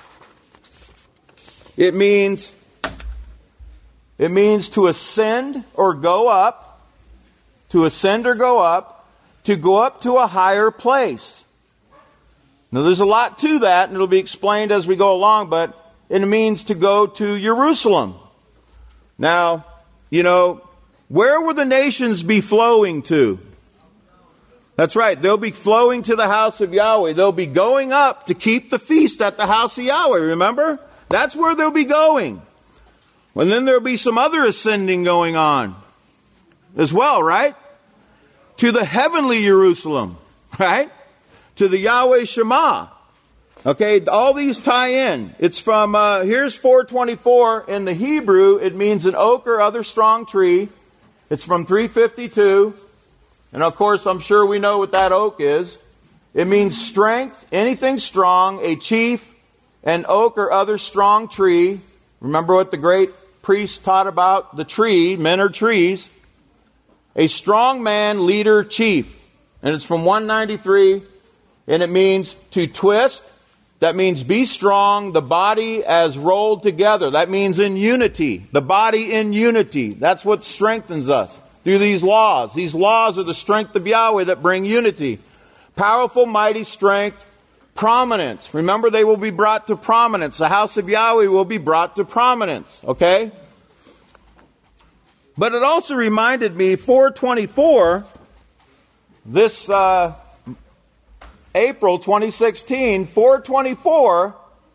it means it means to ascend or go up, to ascend or go up, to go up to a higher place. Now there's a lot to that, and it'll be explained as we go along, but it means to go to Jerusalem. Now, you know, where will the nations be flowing to? That's right. They'll be flowing to the house of Yahweh. They'll be going up to keep the feast at the house of Yahweh. Remember? That's where they'll be going. And then there'll be some other ascending going on as well, right? to the heavenly Jerusalem, right? To the Yahweh Shema. Okay, all these tie in. It's from, uh, here's four twenty-four. In the Hebrew, it means an oak or other strong tree. It's from three fifty-two. And of course, I'm sure we know what that oak is. It means strength, anything strong, a chief, an oak or other strong tree. Remember what the great priest taught about the tree, men are trees. A strong man, leader, chief. And it's from one ninety-three. And it means to twist. That means be strong, the body as rolled together. That means in unity. The body in unity. That's what strengthens us through these laws. These laws are the strength of Yahweh that bring unity. Powerful, mighty strength, prominence. Remember, they will be brought to prominence. The house of Yahweh will be brought to prominence. Okay? But it also reminded me, four twenty-four, this uh, April twenty sixteen, four twenty-four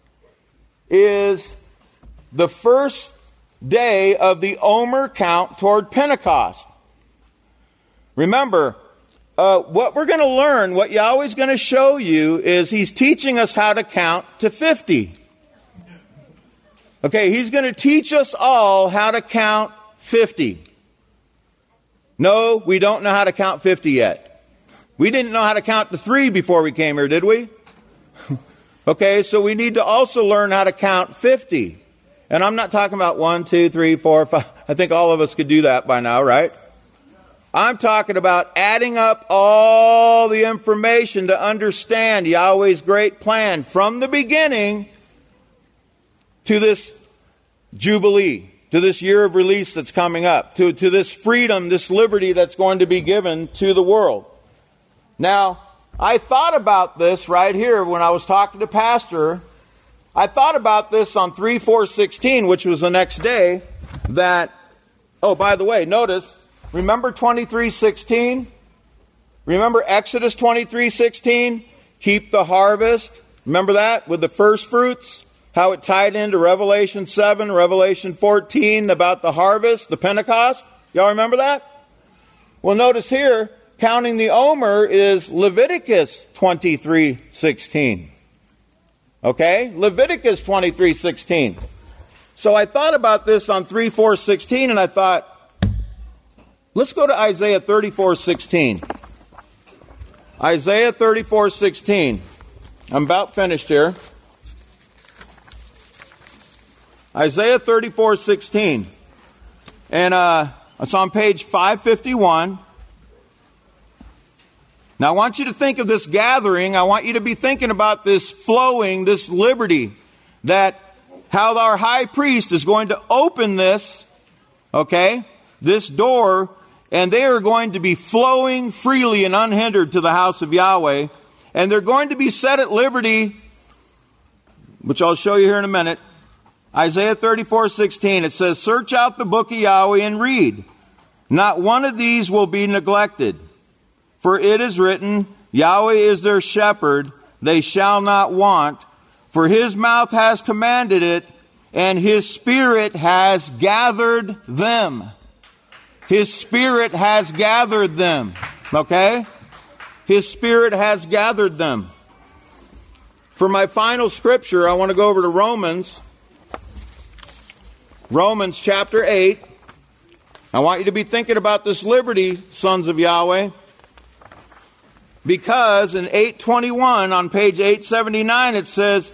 is the first day of the Omer count toward Pentecost. Remember, uh, what we're going to learn, what Yahweh's going to show you is He's teaching us how to count to fifty. Okay, He's going to teach us all how to count fifty. No, we don't know how to count fifty yet. We didn't know how to count to three before we came here, did we? Okay, so we need to also learn how to count fifty. And I'm not talking about one, two, three, four, five. I think all of us could do that by now, right? I'm talking about adding up all the information to understand Yahweh's great plan from the beginning to this Jubilee, to this year of release that's coming up, to, to this freedom, this liberty that's going to be given to the world. Now, I thought about this right here when I was talking to Pastor. I thought about this on three four sixteen, which was the next day, that, oh, by the way, notice, remember twenty-three sixteen? Remember Exodus twenty-three sixteen? Keep the harvest. Remember that with the first fruits? How it tied into Revelation seven, Revelation fourteen about the harvest, the Pentecost? Y'all remember that? Well, notice here, counting the Omer is Leviticus twenty-three sixteen. Okay? Leviticus twenty-three sixteen. So I thought about this on three four sixteen, and I thought, let's go to Isaiah thirty-four sixteen. Isaiah thirty-four sixteen. I'm about finished here. Isaiah thirty-four sixteen. And uh, it's on page five fifty-one. Now I want you to think of this gathering. I want you to be thinking about this flowing, this liberty, that how our high priest is going to open this, okay, this door, and they are going to be flowing freely and unhindered to the house of Yahweh. And they're going to be set at liberty, which I'll show you here in a minute. Isaiah thirty-four sixteen, it says, search out the book of Yahweh and read. Not one of these will be neglected. For it is written, Yahweh is their shepherd, they shall not want. For His mouth has commanded it, and His Spirit has gathered them. His Spirit has gathered them. Okay? His Spirit has gathered them. For my final scripture, I want to go over to Romans. Romans chapter eight. I want you to be thinking about this liberty, sons of Yahweh. Because in eight twenty-one on page eight seventy-nine it says,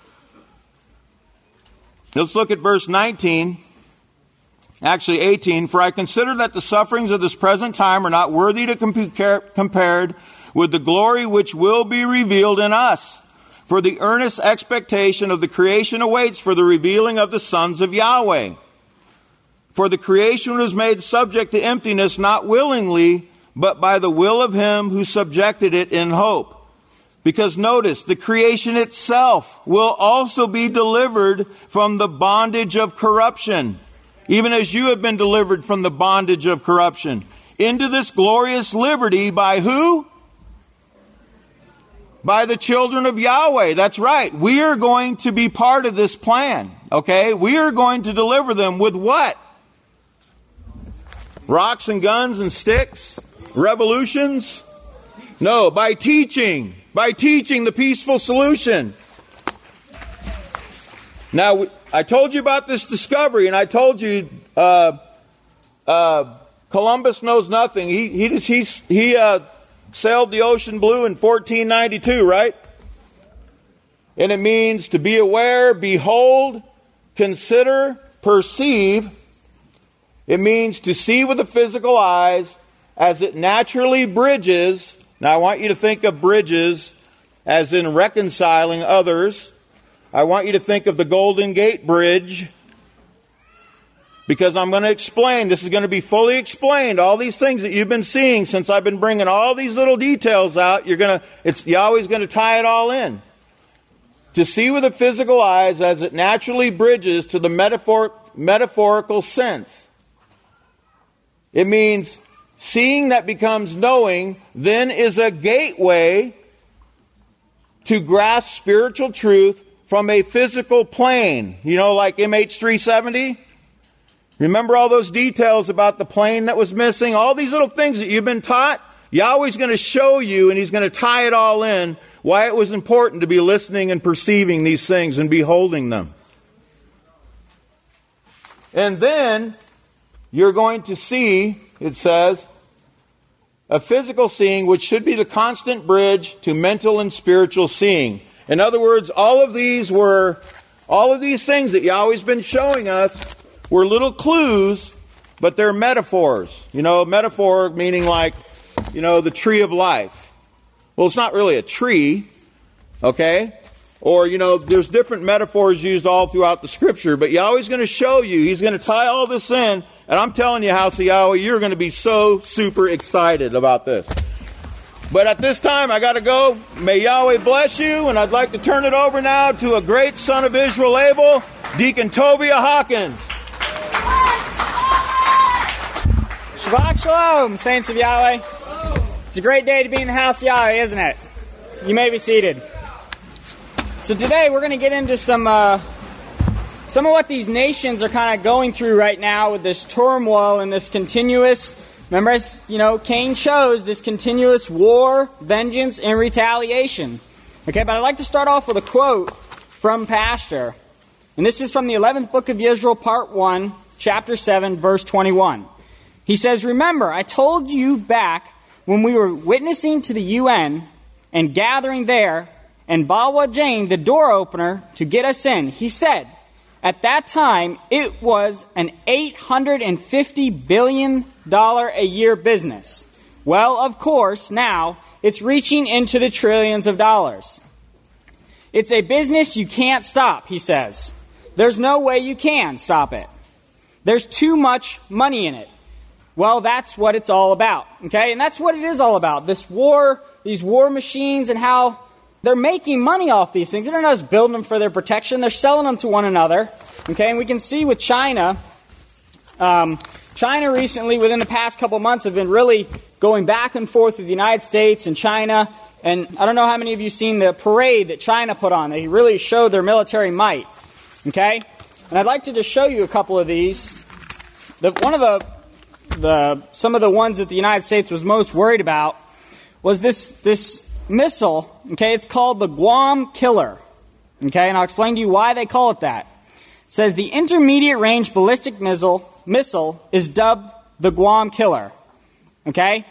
let's look at verse nineteen, actually eighteen. For I consider that the sufferings of this present time are not worthy to compare, compared with the glory which will be revealed in us. For the earnest expectation of the creation awaits for the revealing of the sons of Yahweh. For the creation was made subject to emptiness, not willingly, but by the will of Him who subjected it in hope. Because notice, the creation itself will also be delivered from the bondage of corruption, even as you have been delivered from the bondage of corruption, into this glorious liberty by who? By the children of Yahweh. That's right. We are going to be part of this plan. Okay? We are going to deliver them with what? Rocks and guns and sticks? revolutions? No, by teaching. By teaching the peaceful solution. Now, I told you about this discovery, and I told you uh, uh, Columbus knows nothing. He he just, he, he uh, sailed the ocean blue in fourteen ninety-two, right? And it means to be aware, behold, consider, perceive. It means to see with the physical eyes as it naturally bridges. Now, I want you to think of bridges as in reconciling others. I want you to think of the Golden Gate Bridge, because I'm going to explain. This is going to be fully explained. All these things that you've been seeing since I've been bringing all these little details out, you're going to, it's Yahweh's going to tie it all in. To see with the physical eyes as it naturally bridges to the metaphor, metaphorical sense. It means seeing that becomes knowing, then is a gateway to grasp spiritual truth from a physical plane. You know, like M H three seventy? Remember all those details about the plane that was missing? All these little things that you've been taught? Yahweh's going to show you, and He's going to tie it all in, why it was important to be listening and perceiving these things and beholding them. And then you're going to see, it says, a physical seeing which should be the constant bridge to mental and spiritual seeing. In other words, all of these were, all of these things that Yahweh's been showing us were little clues, but they're metaphors. You know, metaphor meaning like, you know, the tree of life. Well, it's not really a tree, okay? Or, you know, there's different metaphors used all throughout the Scripture, but Yahweh's going to show you, He's going to tie all this in, and I'm telling you, House of Yahweh, you're going to be so super excited about this. But at this time, I got to go. May Yahweh bless you, and I'd like to turn it over now to a great son of Israel Abel, Deacon Tobiah Hawkins. Shabbat Shalom, saints of Yahweh. It's a great day to be in the house of Yahweh, isn't it? You may be seated. So today we're going to get into some uh, some of what these nations are kind of going through right now with this turmoil and this continuous, remember, as you know, Cain chose this continuous war, vengeance, and retaliation. Okay, but I'd like to start off with a quote from Pastor. And this is from the eleventh book of Israel, part one, chapter seven, verse twenty-one. He says, "Remember, I told you back when we were witnessing to the U N and gathering there, and Balwa Jane, the door opener, to get us in. He said, at that time, it was an eight hundred fifty billion dollars a year business. Well, of course, now it's reaching into the trillions of dollars. It's a business you can't stop," he says. "There's no way you can stop it. There's too much money in it." Well, that's what it's all about, okay? And that's what it is all about, this war, these war machines, and how they're making money off these things. They're not just building them for their protection. They're selling them to one another, okay? And we can see with China, um, China recently, within the past couple months, have been really going back and forth with the United States and China. And I don't know how many of you have seen the parade that China put on. They really showed their military might, okay? And I'd like to just show you a couple of these. The, one of the, the, some of the ones that the United States was most worried about was this, this missile, okay? It's called the Guam Killer, okay? And I'll explain to you why they call it that. It says the intermediate range ballistic missile, missile is dubbed the Guam Killer, okay?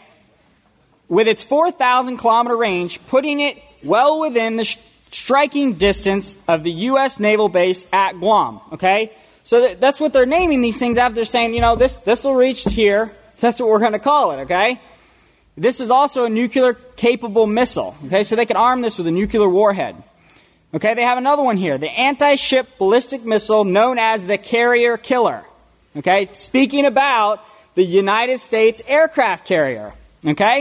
With its four thousand kilometer range, putting it well within the sh- striking distance of the U S naval base at Guam, okay? So th- that's what they're naming these things after. They're saying, you know, this this will reach here. That's what we're going to call it, okay? This is also a nuclear-capable missile, okay? So they can arm this with a nuclear warhead. Okay, they have another one here, the anti-ship ballistic missile known as the Carrier Killer, okay? Speaking about the United States aircraft carrier, okay?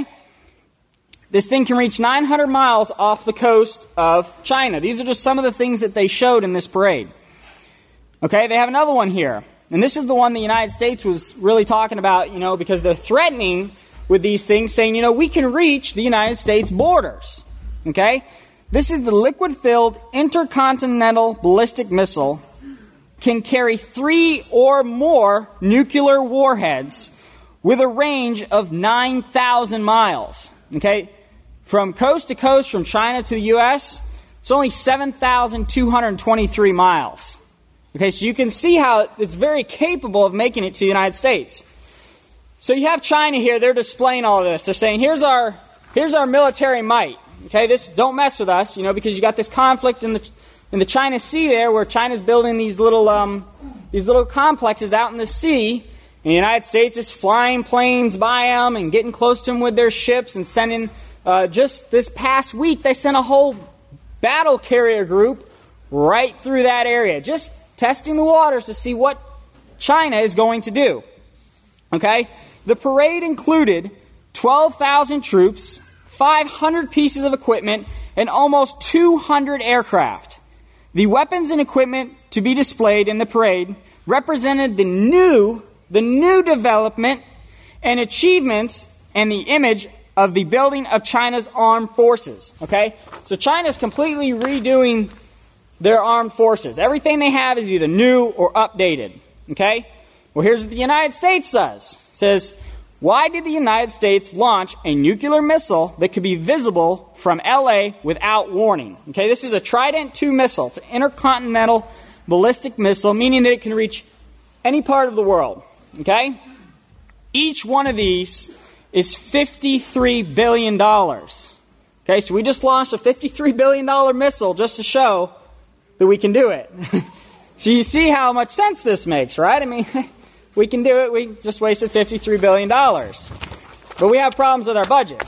This thing can reach nine hundred miles off the coast of China. These are just some of the things that they showed in this parade. Okay, they have another one here. And this is the one the United States was really talking about, you know, because they're threatening with these things, saying, you know, we can reach the United States borders. Okay? This is the liquid-filled intercontinental ballistic missile, can carry three or more nuclear warheads with a range of nine thousand miles. Okay? From coast to coast, from China to the U S, it's only seven thousand two hundred twenty-three miles. Okay, so you can see how it's very capable of making it to the United States. So you have China here, they're displaying all of this. They're saying, here's our here's our military might. Okay, this don't mess with us, you know, because you got this conflict in the in the China Sea there, where China's building these little um, these little complexes out in the sea, and the United States is flying planes by them and getting close to them with their ships and sending. Uh, just this past week, they sent a whole battle carrier group right through that area, just testing the waters to see what China is going to do. Okay? The parade included twelve thousand troops, five hundred pieces of equipment, and almost two hundred aircraft. The weapons and equipment to be displayed in the parade represented the new, the new development and achievements and the image of the building of China's armed forces. Okay? So China's completely redoing their armed forces. Everything they have is either new or updated. Okay? Well, here's what the United States says. It says, why did the United States launch a nuclear missile that could be visible from L A without warning? Okay, this is a Trident two missile. It's an intercontinental ballistic missile, meaning that it can reach any part of the world. Okay? Each one of these is fifty-three billion dollars. Okay, so we just launched a fifty-three billion dollars missile just to show that we can do it. So you see how much sense this makes, right? I mean, we can do it. We just wasted fifty-three billion dollars. But we have problems with our budget.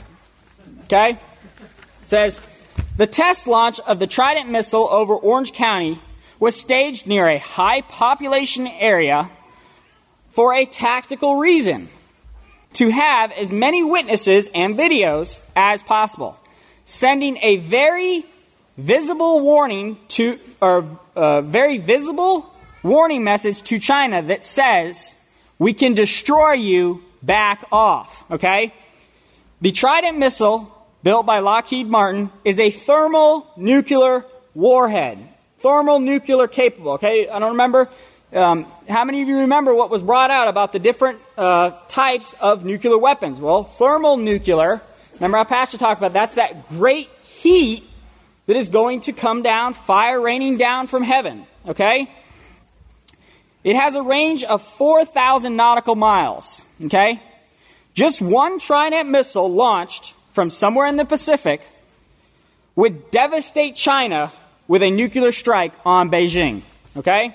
Okay? It says, the test launch of the Trident missile over Orange County was staged near a high population area for a tactical reason: to have as many witnesses and videos as possible, sending a very visible warning to, or uh, very visible warning message to China that says, we can destroy you, back off. Okay? The Trident missile, built by Lockheed Martin, is a thermal nuclear warhead. Thermal nuclear capable. Okay? I don't remember. Um, how many of you remember what was brought out about the different uh, types of nuclear weapons? Well, thermal nuclear, remember our pastor talked about, that's that great heat that is going to come down, fire raining down from heaven. Okay? It has a range of four thousand nautical miles. Okay? Just one Trident missile launched from somewhere in the Pacific would devastate China with a nuclear strike on Beijing. Okay?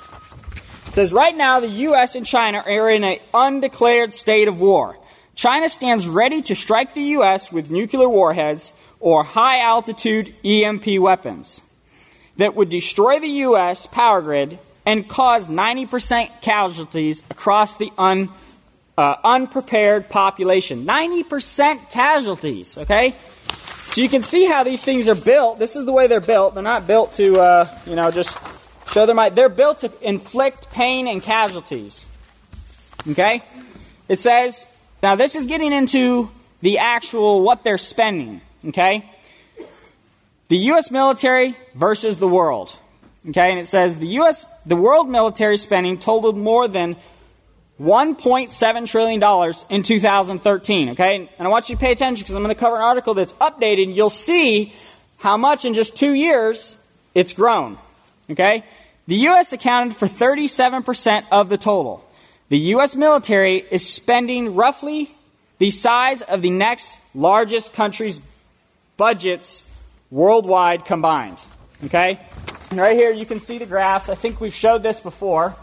It says, right now, the U S and China are in an undeclared state of war. China stands ready to strike the U S with nuclear warheads or high-altitude E M P weapons that would destroy the U S power grid and cause ninety percent casualties across the un, uh, unprepared population. ninety percent casualties, okay? So you can see how these things are built. This is the way they're built. They're not built to, uh, you know, just show their might. They're built to inflict pain and casualties. Okay? It says, now this is getting into the actual, what they're spending. Okay? The U S military versus the world. Okay? And it says, the U S, the world military spending totaled more than one point seven trillion dollars in two thousand thirteen. Okay? And I want you to pay attention because I'm going to cover an article that's updated. You'll see how much in just two years it's grown. Okay? The U S accounted for thirty-seven percent of the total. The U S military is spending roughly the size of the next largest country's budgets worldwide combined. Okay? And right here you can see the graphs. I think we've showed this before.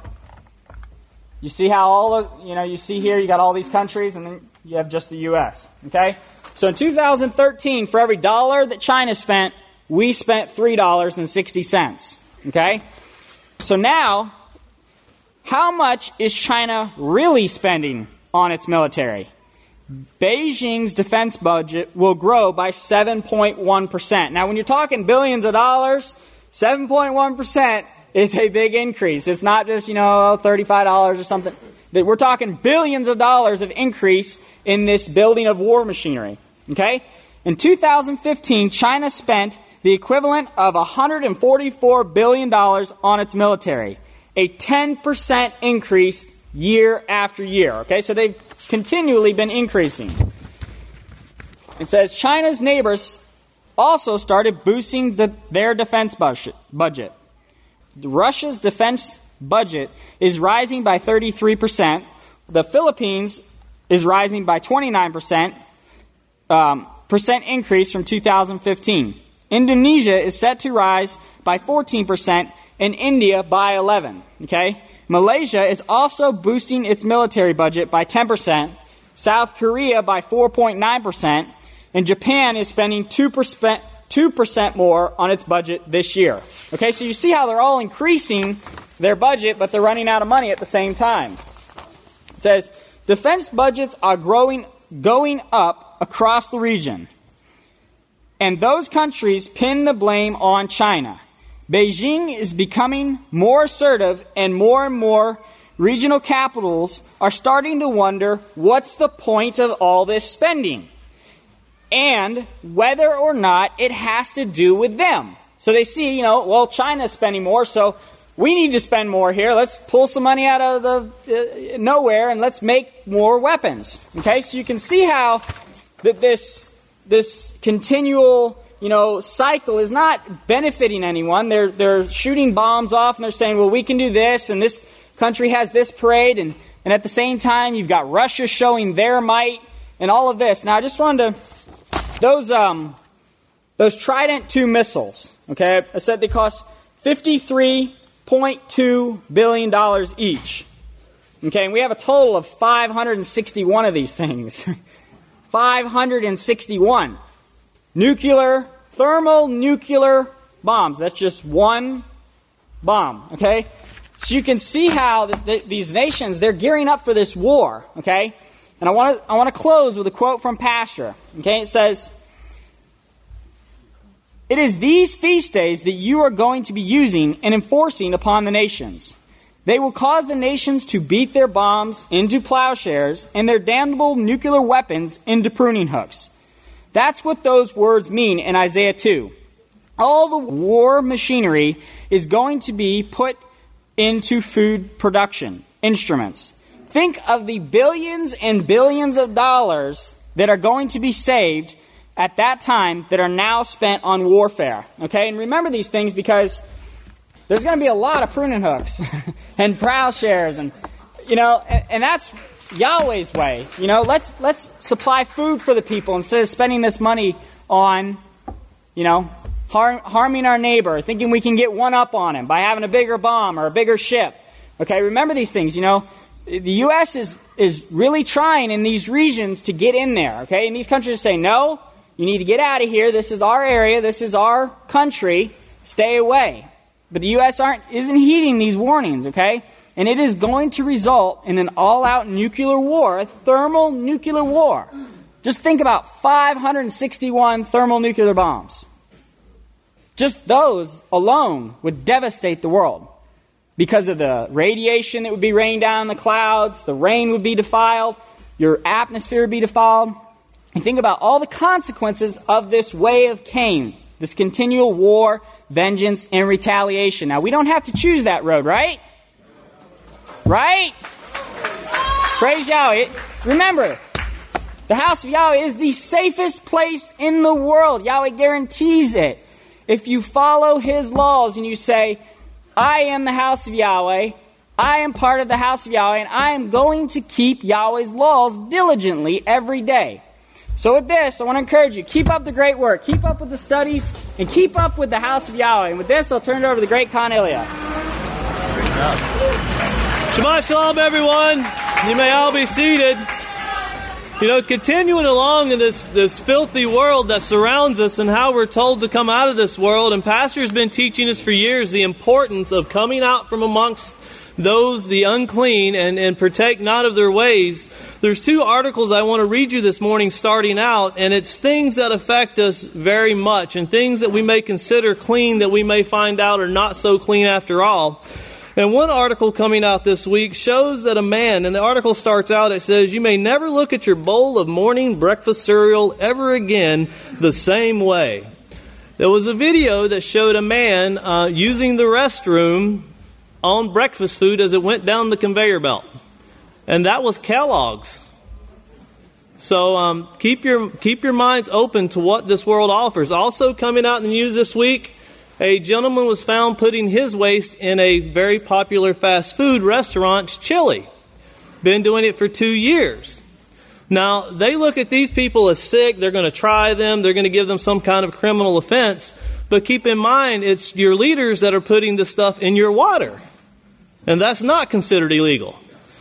You see how all of, you know, you see here you got all these countries and then you have just the U S. Okay? So in two thousand thirteen, for every dollar that China spent, we spent three dollars and sixty cents. Okay? So now, how much is China really spending on its military? Beijing's defense budget will grow by seven point one percent. Now, when you're talking billions of dollars, seven point one percent is a big increase. It's not just, you know, thirty-five dollars or something. We're talking billions of dollars of increase in this building of war machinery. Okay? In two thousand fifteen, China spent the equivalent of one hundred forty-four billion dollars on its military, a ten percent increase year after year. Okay, so they've continually been increasing. It says China's neighbors also started boosting the, their defense budget. budget. Russia's defense budget is rising by thirty-three percent. The Philippines is rising by twenty-nine percent, um, percent increase from two thousand fifteen. Indonesia is set to rise by fourteen percent and India by eleven. Okay? Malaysia is also boosting its military budget by ten percent, South Korea by four point nine percent, and Japan is spending two percent, two percent more on its budget this year. Okay, so you see how they're all increasing their budget, but they're running out of money at the same time. It says, defense budgets are growing, going up across the region, and those countries pin the blame on China. Beijing is becoming more assertive, and more and more regional capitals are starting to wonder what's the point of all this spending and whether or not it has to do with them. So they see, you know, well, China's spending more, so we need to spend more here. Let's pull some money out of the uh, nowhere and let's make more weapons. Okay, so you can see how that this this continual, you know, cycle is not benefiting anyone. They're they're shooting bombs off and they're saying, well, we can do this, and this country has this parade, and, and at the same time you've got Russia showing their might and all of this. Now I just wanted to, those um those Trident two missiles, okay, I said they cost fifty-three point two billion dollars each. Okay, and we have a total of five hundred sixty-one of these things. five hundred sixty-one. Nuclear, thermonuclear bombs. That's just one bomb, okay? So you can see how the, the, these nations, they're gearing up for this war, okay? And I want to I want to close with a quote from Pastor, okay? It says, "It is these feast days that you are going to be using and enforcing upon the nations. They will cause the nations to beat their bombs into plowshares and their damnable nuclear weapons into pruning hooks." That's what those words mean in Isaiah two. All the war machinery is going to be put into food production instruments. Think of the billions and billions of dollars that are going to be saved at that time that are now spent on warfare. Okay, and remember these things because there's going to be a lot of pruning hooks and plowshares, and you know, and, and that's Yahweh's way. You know, let's let's supply food for the people instead of spending this money on, you know, har- harming our neighbor, thinking we can get one up on him by having a bigger bomb or a bigger ship. Okay, remember these things. You know, the U S is is really trying in these regions to get in there. Okay, and these countries say, no, you need to get out of here. This is our area. This is our country. Stay away. But the U S aren't isn't heeding these warnings. Okay. And it is going to result in an all-out nuclear war, a thermal nuclear war. Just think about five hundred sixty-one thermonuclear bombs. Just those alone would devastate the world because of the radiation that would be rained down in the clouds, the rain would be defiled, your atmosphere would be defiled. And think about all the consequences of this way of Cain, this continual war, vengeance, and retaliation. Now, we don't have to choose that road, right? Right? Praise Yahweh. Remember, the house of Yahweh is the safest place in the world. Yahweh guarantees it. If you follow His laws and you say, I am the house of Yahweh, I am part of the house of Yahweh, and I am going to keep Yahweh's laws diligently every day. So with this, I want to encourage you, keep up the great work, keep up with the studies, and keep up with the house of Yahweh. And with this, I'll turn it over to the great Con Elia. Great job. Shabbat Shalom, everyone. You may all be seated. You know, continuing along in this, this filthy world that surrounds us and how we're told to come out of this world, and Pastor has been teaching us for years the importance of coming out from amongst those, the unclean, and, and partake not of their ways. There's two articles I want to read you this morning starting out, and it's things that affect us very much and things that we may consider clean that we may find out are not so clean after all. And one article coming out this week shows that a man, and the article starts out, it says, you may never look at your bowl of morning breakfast cereal ever again the same way. There was a video that showed a man uh, using the restroom on breakfast food as it went down the conveyor belt. And that was Kellogg's. So um, keep your keep your minds open to what this world offers. Also coming out in the news this week, a gentleman was found putting his waste in a very popular fast food restaurant, Chili. Been doing it for two years. Now, they look at these people as sick. They're going to try them. They're going to give them some kind of criminal offense. But keep in mind, it's your leaders that are putting this stuff in your water. And that's not considered illegal.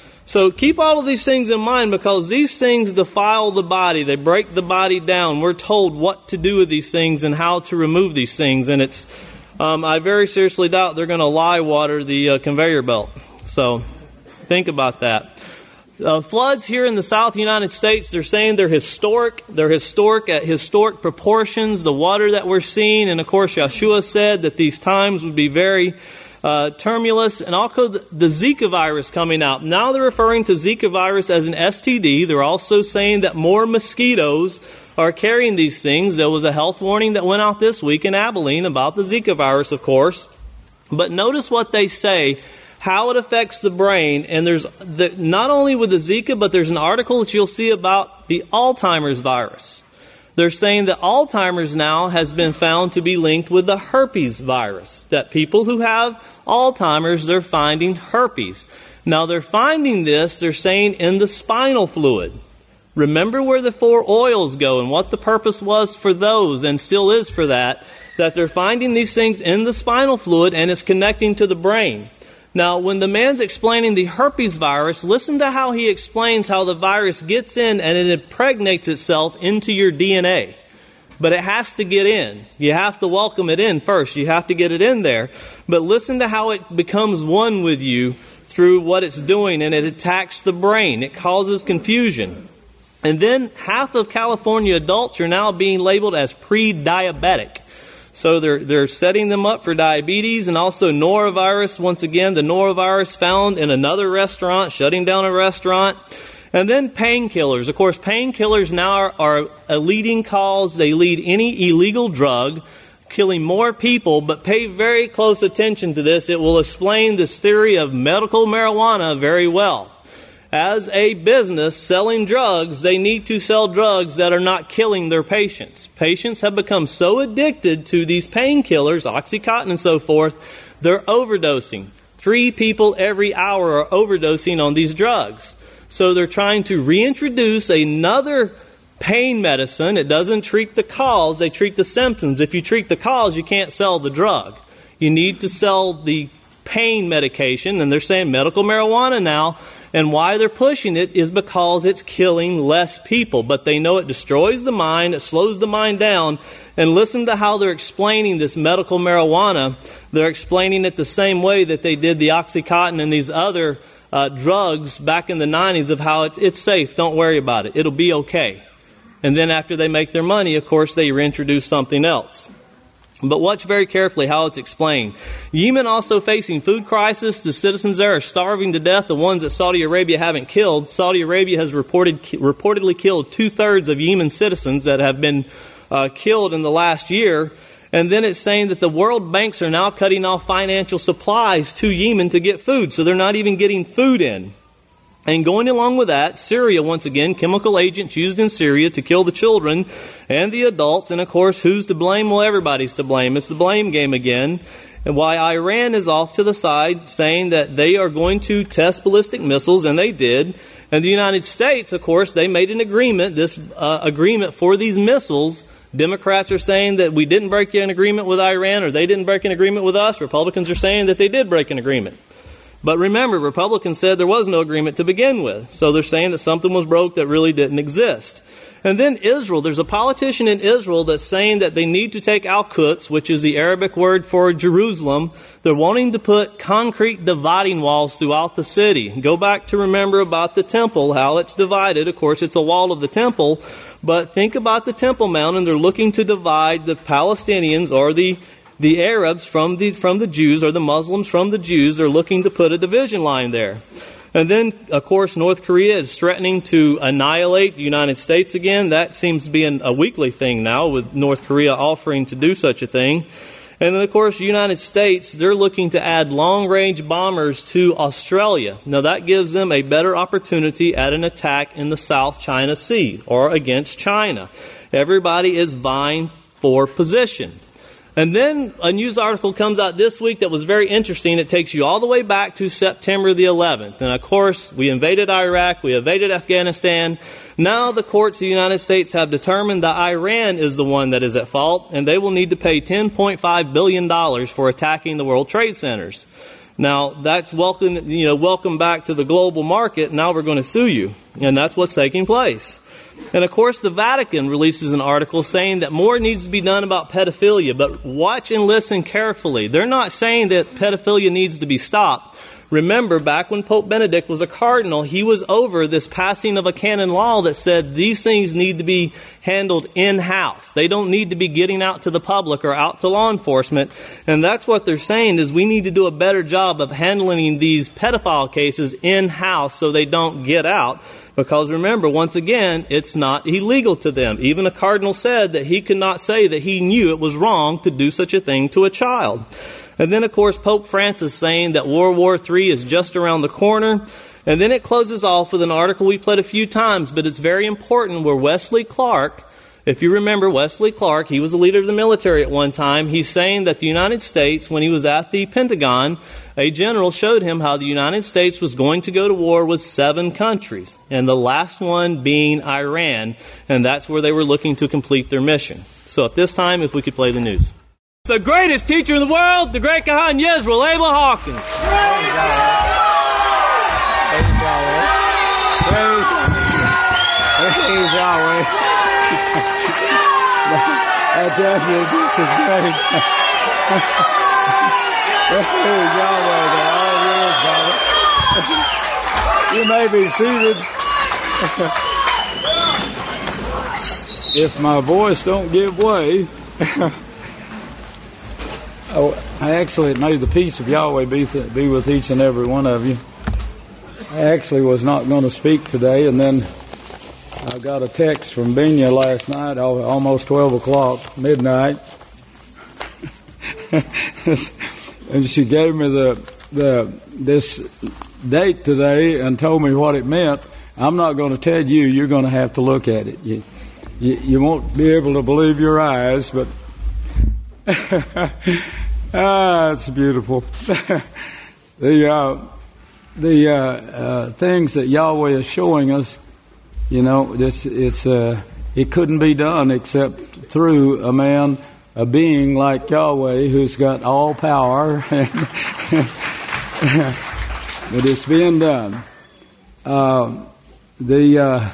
So keep all of these things in mind, because these things defile the body. They break the body down. We're told what to do with these things and how to remove these things. And it's, um, I very seriously doubt they're going to lye water the uh, conveyor belt. So think about that. Uh, floods here in the South United States, they're saying they're historic. They're historic at historic proportions, the water that we're seeing. And of course, Yeshua said that these times would be very uh, tumultuous. And also the, the Zika virus coming out. Now they're referring to Zika virus as an S T D. They're also saying that more mosquitoes are carrying these things. There was a health warning that went out this week in Abilene about the Zika virus, of course. But notice what they say, how it affects the brain. And there's the, not only with the Zika, but there's an article that you'll see about the Alzheimer's virus. They're saying that Alzheimer's now has been found to be linked with the herpes virus. That people who have Alzheimer's, they're finding herpes. Now they're finding this, they're saying, in the spinal fluid. Remember where the four oils go and what the purpose was for those, and still is for that, that they're finding these things in the spinal fluid and it's connecting to the brain. Now, when the man's explaining the herpes virus, listen to how he explains how the virus gets in and it impregnates itself into your D N A. But it has to get in. You have to welcome it in first. You have to get it in there. But listen to how it becomes one with you through what it's doing, and it attacks the brain. It causes confusion. And then half of California adults are now being labeled as pre-diabetic. So they're they're setting them up for diabetes, and also norovirus. Once again, the norovirus found in another restaurant, shutting down a restaurant. And then painkillers. Of course, painkillers now are, are a leading cause. They lead any illegal drug, killing more people. But pay very close attention to this. It will explain this theory of medical marijuana very well. As a business selling drugs, they need to sell drugs that are not killing their patients. Patients have become so addicted to these painkillers, Oxycontin and so forth, they're overdosing. Three people every hour are overdosing on these drugs. So they're trying to reintroduce another pain medicine. It doesn't treat the cause, they treat the symptoms. If you treat the cause, you can't sell the drug. You need to sell the pain medication, and they're saying medical marijuana now. And why they're pushing it is because it's killing less people. But they know it destroys the mind, it slows the mind down. And listen to how they're explaining this medical marijuana. They're explaining it the same way that they did the Oxycontin and these other uh, drugs back in the nineties, of how it's, it's safe, don't worry about it, it'll be okay. And then after they make their money, of course, they reintroduce something else. But watch very carefully how it's explained. Yemen also facing food crisis. The citizens there are starving to death. The ones that Saudi Arabia haven't killed. Saudi Arabia has reported reportedly killed two-thirds of Yemen citizens that have been uh, killed in the last year. And then it's saying that the world banks are now cutting off financial supplies to Yemen to get food. So they're not even getting food in. And going along with that, Syria, once again, chemical agents used in Syria to kill the children and the adults. And of course, who's to blame? Well, everybody's to blame. It's the blame game again. And why Iran is off to the side saying that they are going to test ballistic missiles, and they did. And the United States, of course, they made an agreement, this uh, agreement for these missiles. Democrats are saying that we didn't break an agreement with Iran, or they didn't break an agreement with us. Republicans are saying that they did break an agreement. But remember, Republicans said there was no agreement to begin with. So they're saying that something was broke that really didn't exist. And then Israel. There's a politician in Israel that's saying that they need to take Al-Quds, which is the Arabic word for Jerusalem. They're wanting to put concrete dividing walls throughout the city. Go back to remember about the temple, how it's divided. Of course, it's a wall of the temple. But think about the Temple Mount, and they're looking to divide the Palestinians or the The Arabs from the from the Jews, or the Muslims from the Jews, are looking to put a division line there. And then, of course, North Korea is threatening to annihilate the United States again. That seems to be an, a weekly thing now, with North Korea offering to do such a thing. And then, of course, the United States, they're looking to add long-range bombers to Australia. Now, that gives them a better opportunity at an attack in the South China Sea or against China. Everybody is vying for position. And then a news article comes out this week that was very interesting. It takes you all the way back to September the eleventh. And, of course, we invaded Iraq. We invaded Afghanistan. Now the courts of the United States have determined that Iran is the one that is at fault, and they will need to pay ten point five billion dollars for attacking the World Trade Centers. Now, that's welcome, you know, welcome back to the global market. Now we're going to sue you. And that's what's taking place. And, of course, the Vatican releases an article saying that more needs to be done about pedophilia. But watch and listen carefully. They're not saying that pedophilia needs to be stopped. Remember, back when Pope Benedict was a cardinal, he was over this passing of a canon law that said these things need to be handled in-house. They don't need to be getting out to the public or out to law enforcement. And that's what they're saying is we need to do a better job of handling these pedophile cases in-house so they don't get out. Because remember, once again, it's not illegal to them. Even a cardinal said that he could not say that he knew it was wrong to do such a thing to a child. And then, of course, Pope Francis saying that World War Three is just around the corner. And then it closes off with an article we played a few times, but it's very important, where Wesley Clark, if you remember Wesley Clark, he was a leader of the military at one time. He's saying that the United States, when he was at the Pentagon, a general showed him how the United States was going to go to war with seven countries, and the last one being Iran, and that's where they were looking to complete their mission. So at this time, if we could play the news. The greatest teacher in the world, the great Kahan Yezreel Abel Hawkins. Praise Yahweh. I tell you, this is great. Praise Yahweh, the all is, Father. You may be seated. If my voice don't give way, oh, I actually, may the peace of Yahweh be, th- be with each and every one of you. I actually was not going to speak today, and then I got a text from Benya last night, almost twelve o'clock, midnight. And she gave me the the this date today and told me what it meant. I'm not going to tell you. You're going to have to look at it. You, you, you won't be able to believe your eyes, but ah, it's beautiful. the uh, the uh, uh, things that Yahweh is showing us, you know, this it's uh, it couldn't be done except through a man, a being like Yahweh, who's got all power. But it's being done. Uh, the uh,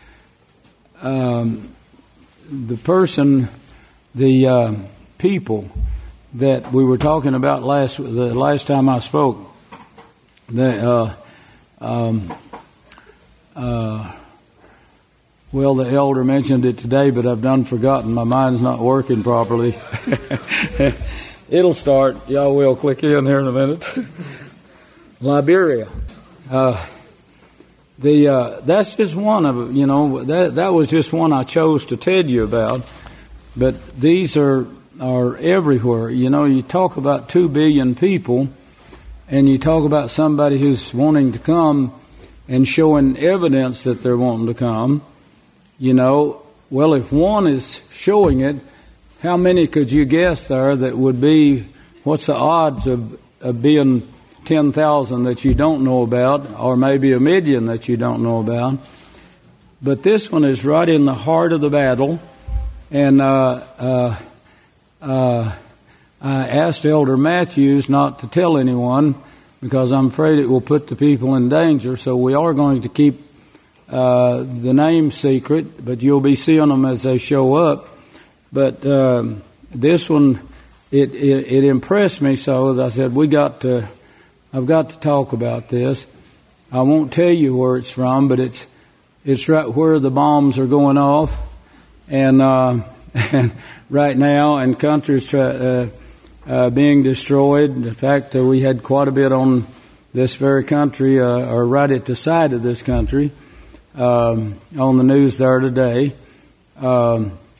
um, the person, the uh, people that we were talking about last the last time I spoke, the uh, um, uh, well, the elder mentioned it today, but I've done forgotten. My mind's not working properly. It'll start. Y'all will click in here in a minute. Liberia. Uh, the uh, that's just one of you know that that was just one I chose to tell you about, but these are are everywhere. You know, you talk about two billion people, and you talk about somebody who's wanting to come and showing evidence that they're wanting to come. You know, well, if one is showing it, how many could you guess there that would be? What's the odds of, of being ten thousand that you don't know about, or maybe a million that you don't know about? But this one is right in the heart of the battle. And uh, uh, uh, I asked Elder Matthews not to tell anyone because I'm afraid it will put the people in danger. So we are going to keep uh, the name secret, but you'll be seeing them as they show up. But um, this one, it, it, it impressed me so that I said, we got to... I've got to talk about this. I won't tell you where it's from, but it's it's right where the bombs are going off, and, uh, and right now, and countries try, uh, uh, being destroyed. In fact, uh, we had quite a bit on this very country, uh, or right at the side of this country, um, on the news there today. Um,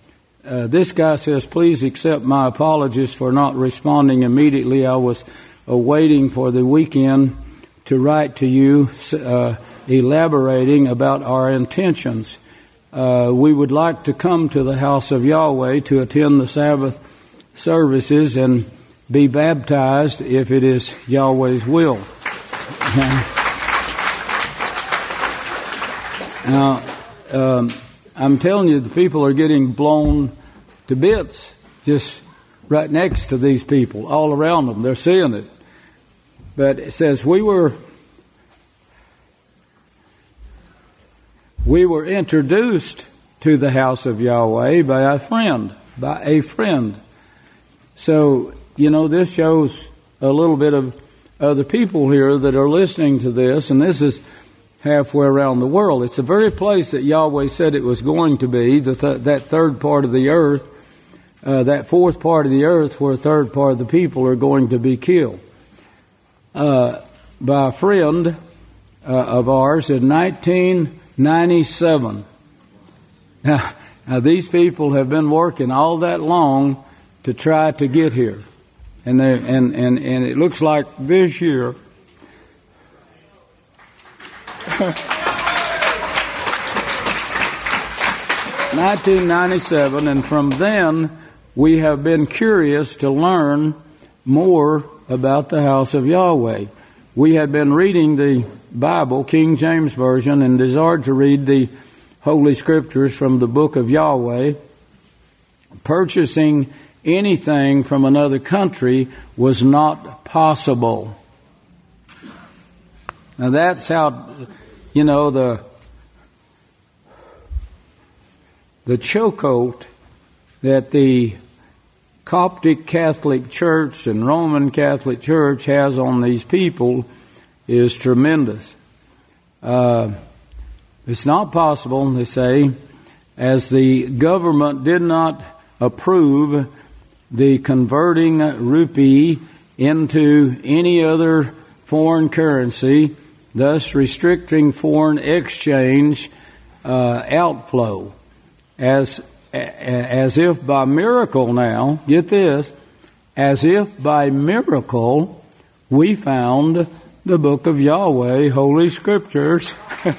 uh, this guy says, please accept my apologies for not responding immediately. I was uh, waiting for the weekend to write to you, uh, elaborating about our intentions. Uh, we would like to come to the house of Yahweh to attend the Sabbath services and be baptized if it is Yahweh's will. Now, um, I'm telling you, the people are getting blown to bits just right next to these people, all around them. They're seeing it. But it says we were we were introduced to the house of Yahweh by a friend, by a friend. So, you know, this shows a little bit of other people here that are listening to this, and this is halfway around the world. It's the very place that Yahweh said it was going to be, the th- that third part of the earth, uh, that fourth part of the earth where a third part of the people are going to be killed. Uh, by a friend uh, of ours in nineteen ninety-seven. Now, now, these people have been working all that long to try to get here. And, they, and, and, and it looks like this year nineteen ninety-seven, and from then we have been curious to learn more about the house of Yahweh. We had been reading the Bible, King James Version, and desired to read the Holy Scriptures from the book of Yahweh. Purchasing anything from another country was not possible. Now that's how, you know, the the chokehold that the Coptic Catholic Church and Roman Catholic Church has on these people is tremendous. Uh, it's not possible, they say, as the government did not approve the converting rupee into any other foreign currency, thus restricting foreign exchange uh, outflow. As as if by miracle now, get this, as if by miracle we found the book of Yahweh, Holy Scriptures.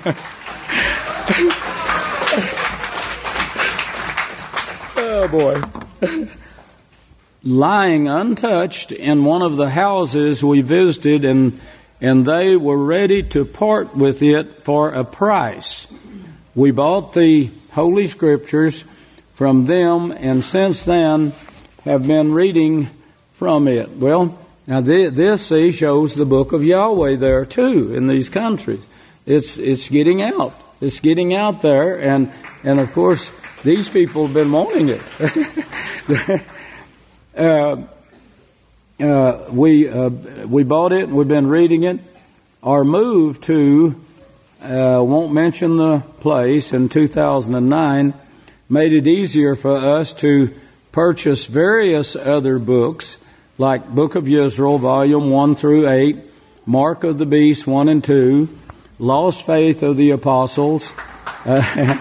Oh boy. Lying untouched in one of the houses we visited, and and they were ready to part with it for a price. We bought the Holy Scriptures from them, and since then have been reading from it. Well, now this, see, shows the book of Yahweh there too in these countries. It's it's getting out. It's getting out there, and and of course these people have been wanting it. uh, uh, we uh, we bought it, and we've been reading it. Our move to uh, won't mention the place in two thousand nine. Made it easier for us to purchase various other books, like Book of Israel, Volume one through eight, Mark of the Beast, one and two, Lost Faith of the Apostles, uh,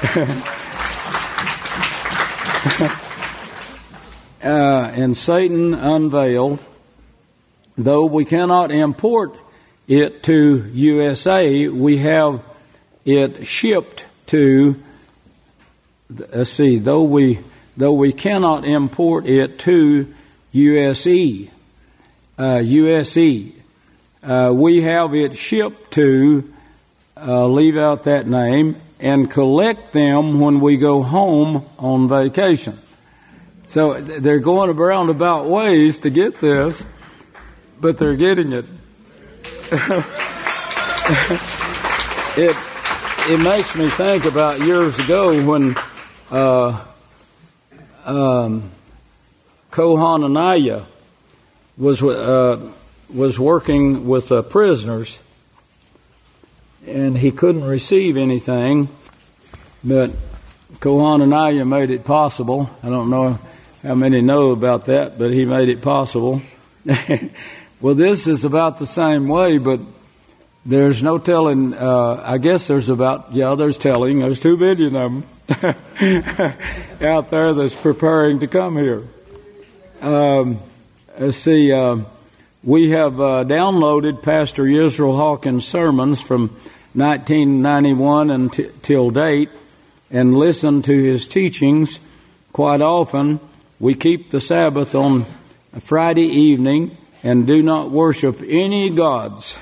uh, and Satan Unveiled. Though we cannot import it to U S A, we have it shipped to Let's see, though we though we cannot import it to U S E, uh, U S E, uh, we have it shipped to, uh, leave out that name, and collect them when we go home on vacation. So they're going around about ways to get this, but they're getting it. it it makes me think about years ago when Uh, um, Kohananiah was uh, was working with uh, prisoners, and he couldn't receive anything, but Kohananiah made it possible. I don't know how many know about that, but he made it possible. Well, this is about the same way, but there's no telling. Uh, I guess there's about, yeah, there's telling. There's two billion of them. out there that's preparing to come here. Um, let's see, uh, we have uh, downloaded Pastor Israel Hawkins' sermons from nineteen ninety-one until date and listened to his teachings quite often. We keep the Sabbath on a Friday evening and do not worship any gods.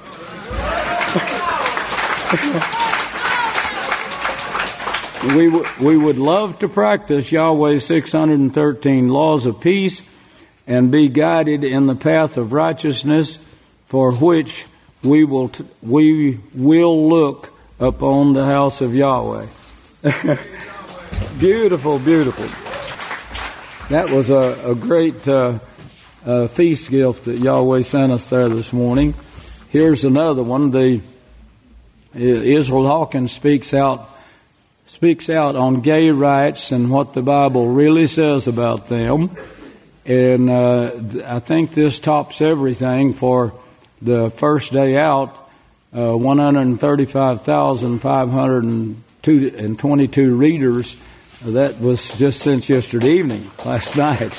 we, w- we would love to practice Yahweh's six hundred thirteen laws of peace and be guided in the path of righteousness, for which we will t- we will look upon the house of Yahweh. Beautiful, beautiful. That was a, a great uh, uh, feast gift that Yahweh sent us there this morning. Here's another one. The Israel Hawkins speaks out speaks out on gay rights and what the Bible really says about them. And uh, I think this tops everything for the first day out. Uh, one hundred thirty-five thousand five hundred twenty-two readers. That was just since yesterday evening, last night.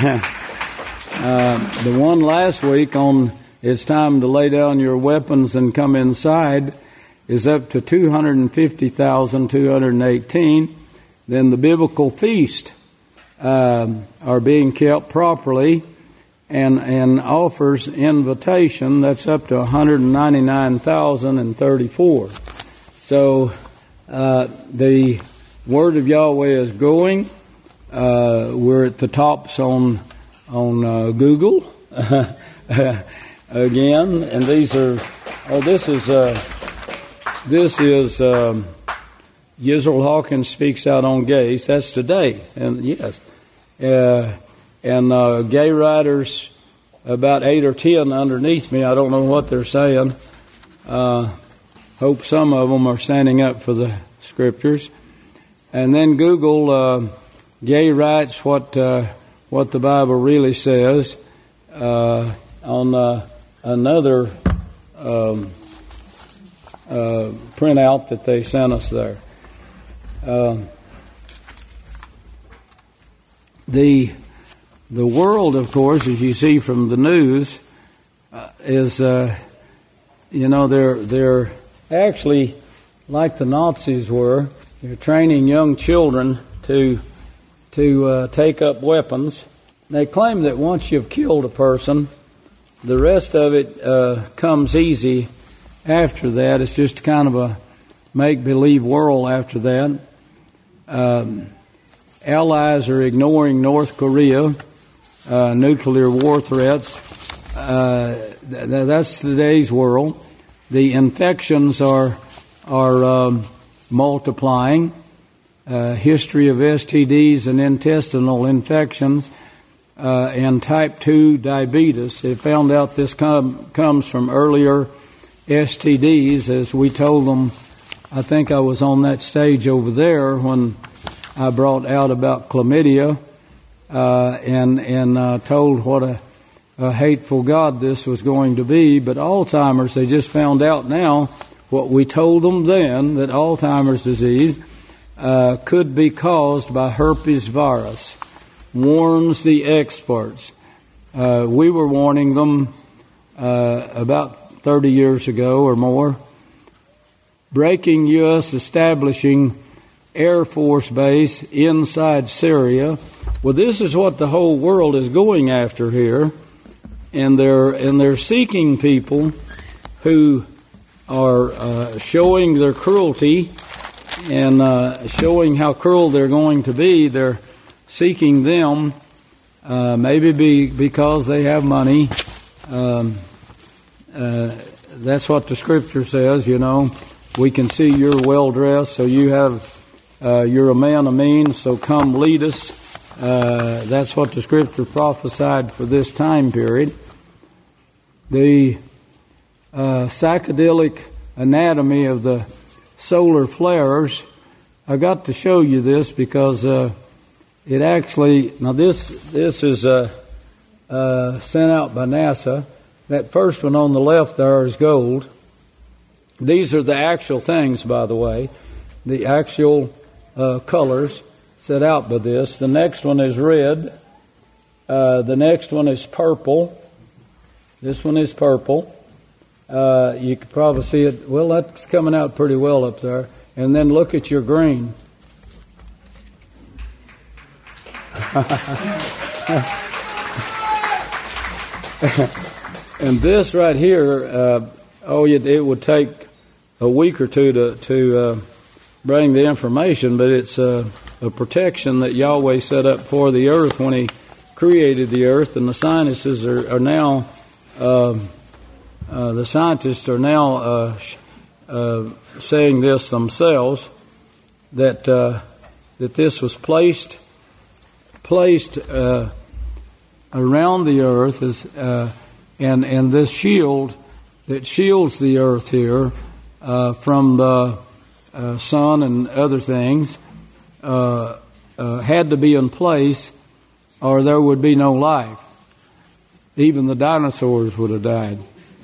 uh, the one last week on It's Time to Lay Down Your Weapons and Come Inside is up to two hundred fifty thousand two hundred eighteen. Then the biblical feast um, are being kept properly and, and offers invitation. That's up to one hundred ninety-nine thousand thirty-four. So uh, the Word of Yahweh is growing. Uh, we're at the tops on on uh, Google again, and these are. Oh, this is uh, this is um, Israel Hawkins speaks out on gays. That's today, and yes, uh, and uh, gay writers about eight or ten underneath me. I don't know what they're saying. Uh, hope some of them are standing up for the scriptures. And then Google uh, gay rights, what uh, what the Bible really says, uh, on uh, another um, uh, printout that they sent us there. Uh, the the world, of course, as you see from the news, uh, is uh, you know they're they're actually like the Nazis were. They're training young children to to uh, take up weapons. They claim that once you've killed a person, the rest of it uh, comes easy after that. It's just kind of a make-believe world after that. Um, allies are ignoring North Korea, uh, nuclear war threats. Uh, th- that's today's world. The infections are are... Um, multiplying, uh, history of S T Ds and intestinal infections, uh, and type two diabetes. They found out this com- comes from earlier S T Ds, as we told them. I think I was on that stage over there when I brought out about chlamydia, uh, and and uh, told what a, a hateful God this was going to be. But Alzheimer's, they just found out now what we told them then, that Alzheimer's disease uh, could be caused by herpes virus. Warns the experts. Uh, we were warning them uh, about thirty years ago or more. Breaking U S establishing Air Force base inside Syria. Well, this is what the whole world is going after here, and they're and they're seeking people who are uh, showing their cruelty and uh, showing how cruel they're going to be. They're seeking them, uh, maybe be, because they have money. Um, uh, that's what the Scripture says, you know. We can see you're well-dressed, so you have, uh, you're a man of means, so come lead us. Uh, that's what the Scripture prophesied for this time period. The Uh, psychedelic anatomy of the solar flares. I got to show you this because uh, it actually, now this this is uh, uh, sent out by NASA. That first one on the left there is gold. These are the actual things, by the way, the actual uh, colors set out by this. The next one is red. Uh, the next one is purple. This one is purple. Uh, you can probably see it. Well, that's coming out pretty well up there. And then look at your green. And this right here, uh, oh, it, it would take a week or two to to uh, bring the information, but it's uh, a protection that Yahweh set up for the earth when He created the earth, and the scientists are, are now uh, uh, the scientists are now uh, uh, saying this themselves, that uh, that this was placed placed uh, around the earth as uh, and and this shield that shields the earth here uh, from the uh, sun and other things uh, uh, had to be in place, or there would be no life. Even the dinosaurs would have died.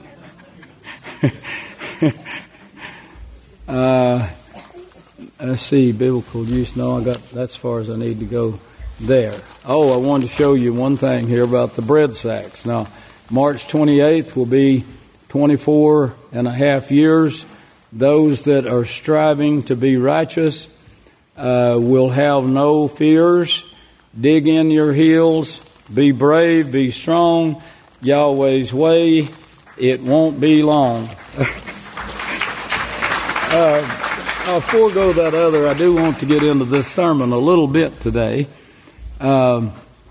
uh, let's see, biblical use. No, I got that's as far as I need to go there. Oh, I wanted to show you one thing here about the bread sacks. Now, March twenty-eighth will be twenty-four and a half years. Those that are striving to be righteous uh, will have no fears. Dig in your heels. Be brave. Be strong. Yahweh's way. It won't be long. uh, I'll forego that other. I do want to get into this sermon a little bit today. Um,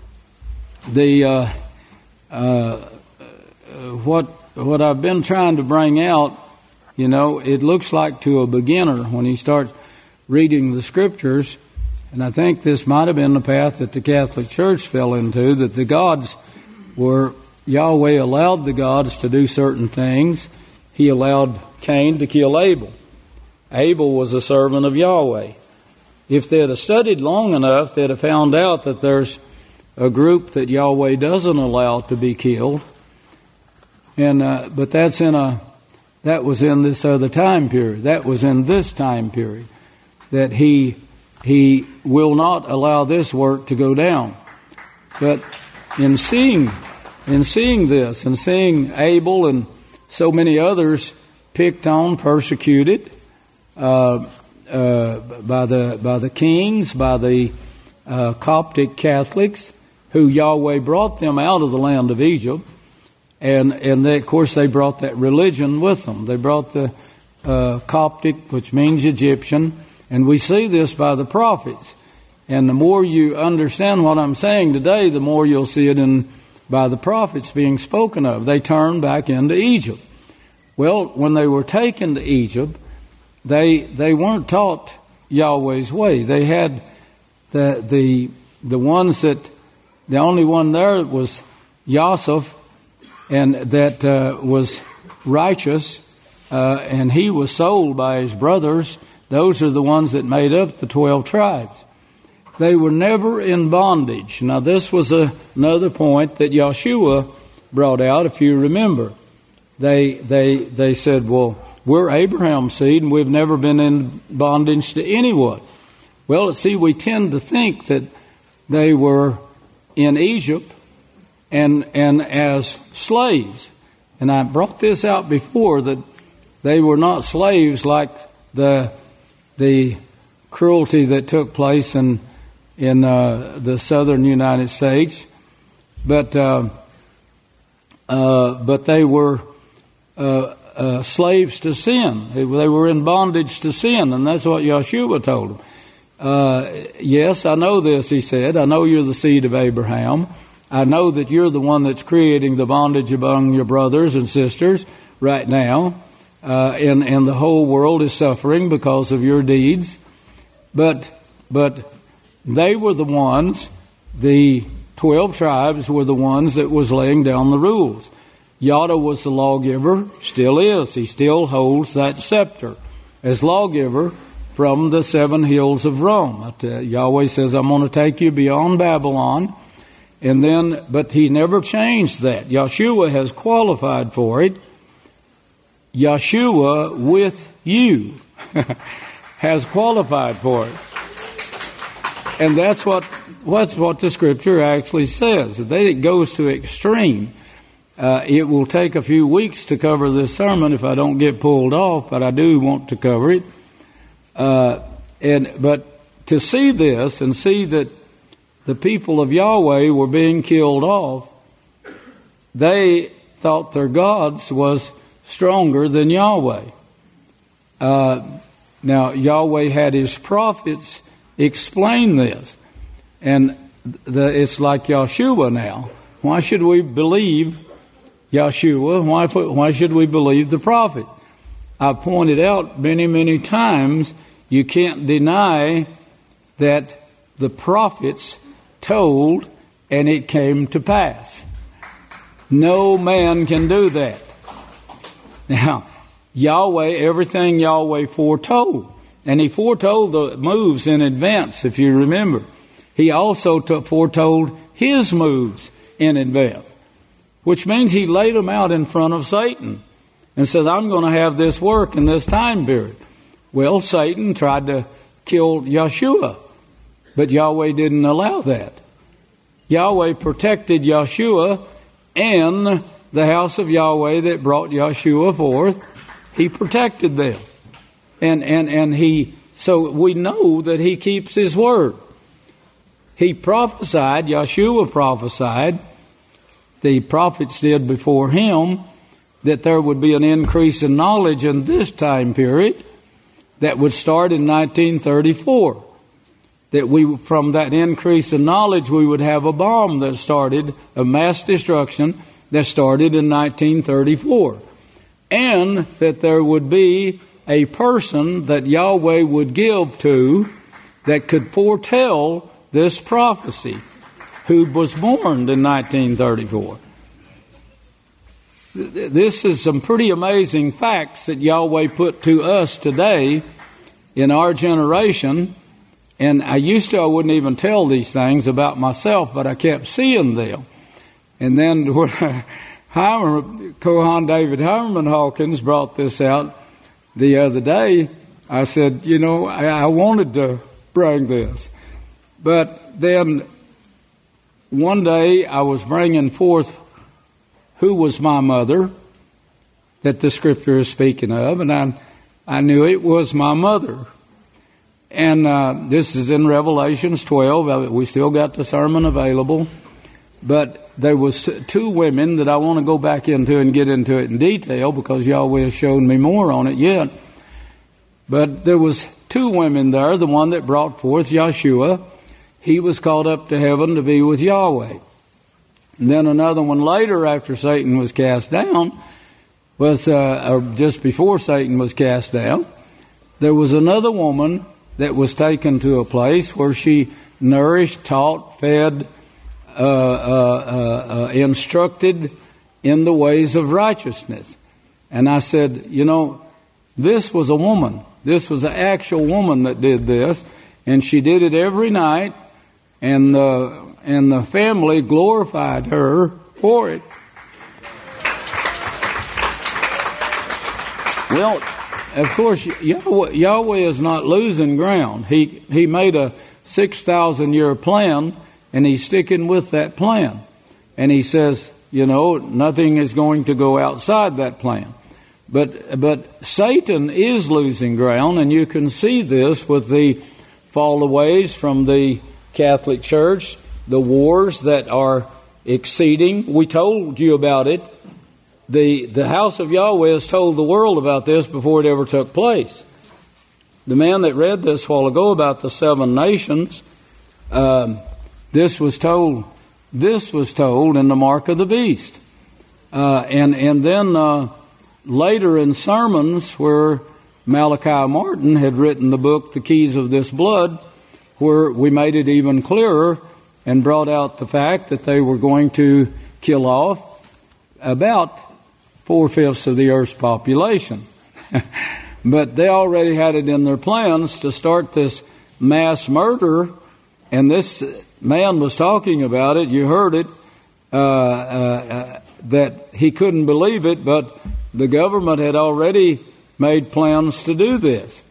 the uh, uh, what what I've been trying to bring out, you know, it looks like to a beginner when he starts reading the scriptures, and I think this might have been the path that the Catholic Church fell into, that the gods were, Yahweh allowed the gods to do certain things. He allowed Cain to kill Abel. Abel was a servant of Yahweh. If they'd have studied long enough, they'd have found out that there's a group that Yahweh doesn't allow to be killed. And uh, but that's in a that was in this other time period. That was in this time period that he he will not allow this work to go down. But in seeing in seeing this and seeing Abel and so many others picked on, persecuted uh, uh, by the by the kings, by the uh, Coptic Catholics, who Yahweh brought them out of the land of Egypt. And, and they, of course, they brought that religion with them. They brought the uh, Coptic, which means Egyptian. And we see this by the prophets. And the more you understand what I'm saying today, the more you'll see it in by the prophets being spoken of. They turned back into Egypt. Well, when they were taken to Egypt, they they weren't taught Yahweh's way. They had the the the ones that the only one there was Yosef, and that uh, was righteous, uh, and he was sold by his brothers. Those are the ones that made up the twelve tribes. They were never in bondage. Now, this was a, another point that Yeshua brought out, if you remember. They they they said, well, we're Abraham's seed, and we've never been in bondage to anyone. Well, see, we tend to think that they were in Egypt and and as slaves. And I brought this out before, that they were not slaves like the the cruelty that took place in in uh, the southern United States, but uh, uh, but they were uh, uh, slaves to sin. They were in bondage to sin, and that's what Yeshua told them. Uh, yes, I know this, he said. I know you're the seed of Abraham. I know that you're the one that's creating the bondage among your brothers and sisters right now. Uh, and, and the whole world is suffering because of your deeds. But, but they were the ones, the twelve tribes were the ones that was laying down the rules. Yahweh was the lawgiver, still is. He still holds that scepter as lawgiver from the seven hills of Rome. Yahweh says, I'm going to take you beyond Babylon. And then, but he never changed that. Yeshua has qualified for it. Yeshua with you has qualified for it. and that's what what's what the Scripture actually says. That it goes to extreme. Uh, it will take a few weeks to cover this sermon if I don't get pulled off, but I do want to cover it. Uh, and but to see this and see that the people of Yahweh were being killed off, they thought their gods was stronger than Yahweh. Uh, now, Yahweh had his prophets explain this. And the, it's like Yeshua now. Why should we believe Yeshua? Why, why should we believe the prophet? I've pointed out many, many times, you can't deny that the prophets told and it came to pass. No man can do that. Now, Yahweh, everything Yahweh foretold. And he foretold the moves in advance, if you remember. He also t- foretold his moves in advance, which means he laid them out in front of Satan and said, I'm going to have this work in this time period. Well, Satan tried to kill Yeshua, but Yahweh didn't allow that. Yahweh protected Yeshua and the house of Yahweh that brought Yeshua forth. He protected them. And, and, and he, so we know that he keeps his word. He prophesied, Yeshua prophesied, the prophets did before him, that there would be an increase in knowledge in this time period that would start in nineteen thirty-four. That we, from that increase in knowledge, we would have a bomb that started, a mass destruction that started in nineteen thirty-four. And that there would be a person that Yahweh would give to that could foretell this prophecy, who was born in nineteen thirty-four. This is some pretty amazing facts that Yahweh put to us today in our generation. And I used to, I wouldn't even tell these things about myself, but I kept seeing them. And then when Heimer, Kohan David Heimerman Hawkins brought this out the other day, I said, you know, I, I wanted to bring this. But then one day I was bringing forth who was my mother that the Scripture is speaking of, and I, I knew it was my mother. And uh, this is in Revelations twelve. We still got the sermon available. But there was two women that I want to go back into and get into it in detail because Yahweh has shown me more on it yet. But there was two women there. The one that brought forth Yeshua, he was caught up to heaven to be with Yahweh. And then another one later, after Satan was cast down, was uh, or just before Satan was cast down, there was another woman that was taken to a place where she nourished, taught, fed, uh, uh, uh, uh, instructed in the ways of righteousness. And I said, you know, this was a woman. This was an actual woman that did this. And she did it every night. And the, and the family glorified her for it. Well, of course, Yahweh, Yahweh is not losing ground. He he made a six thousand year plan, and he's sticking with that plan. And he says, you know, nothing is going to go outside that plan. But but Satan is losing ground, and you can see this with the fallaways from the Catholic Church, the wars that are exceeding. We told you about it. The the house of Yahweh has told the world about this before it ever took place. The man that read this a while ago about the seven nations, um, this was told. This was told in the mark of the beast, uh, and and then uh, later in sermons where Malachi Martin had written the book, The Keys of This Blood, where we made it even clearer and brought out the fact that they were going to kill off about four-fifths of the earth's population. But they already had it in their plans to start this mass murder, and this man was talking about it. You heard it, uh, uh, that he couldn't believe it, but the government had already made plans to do this.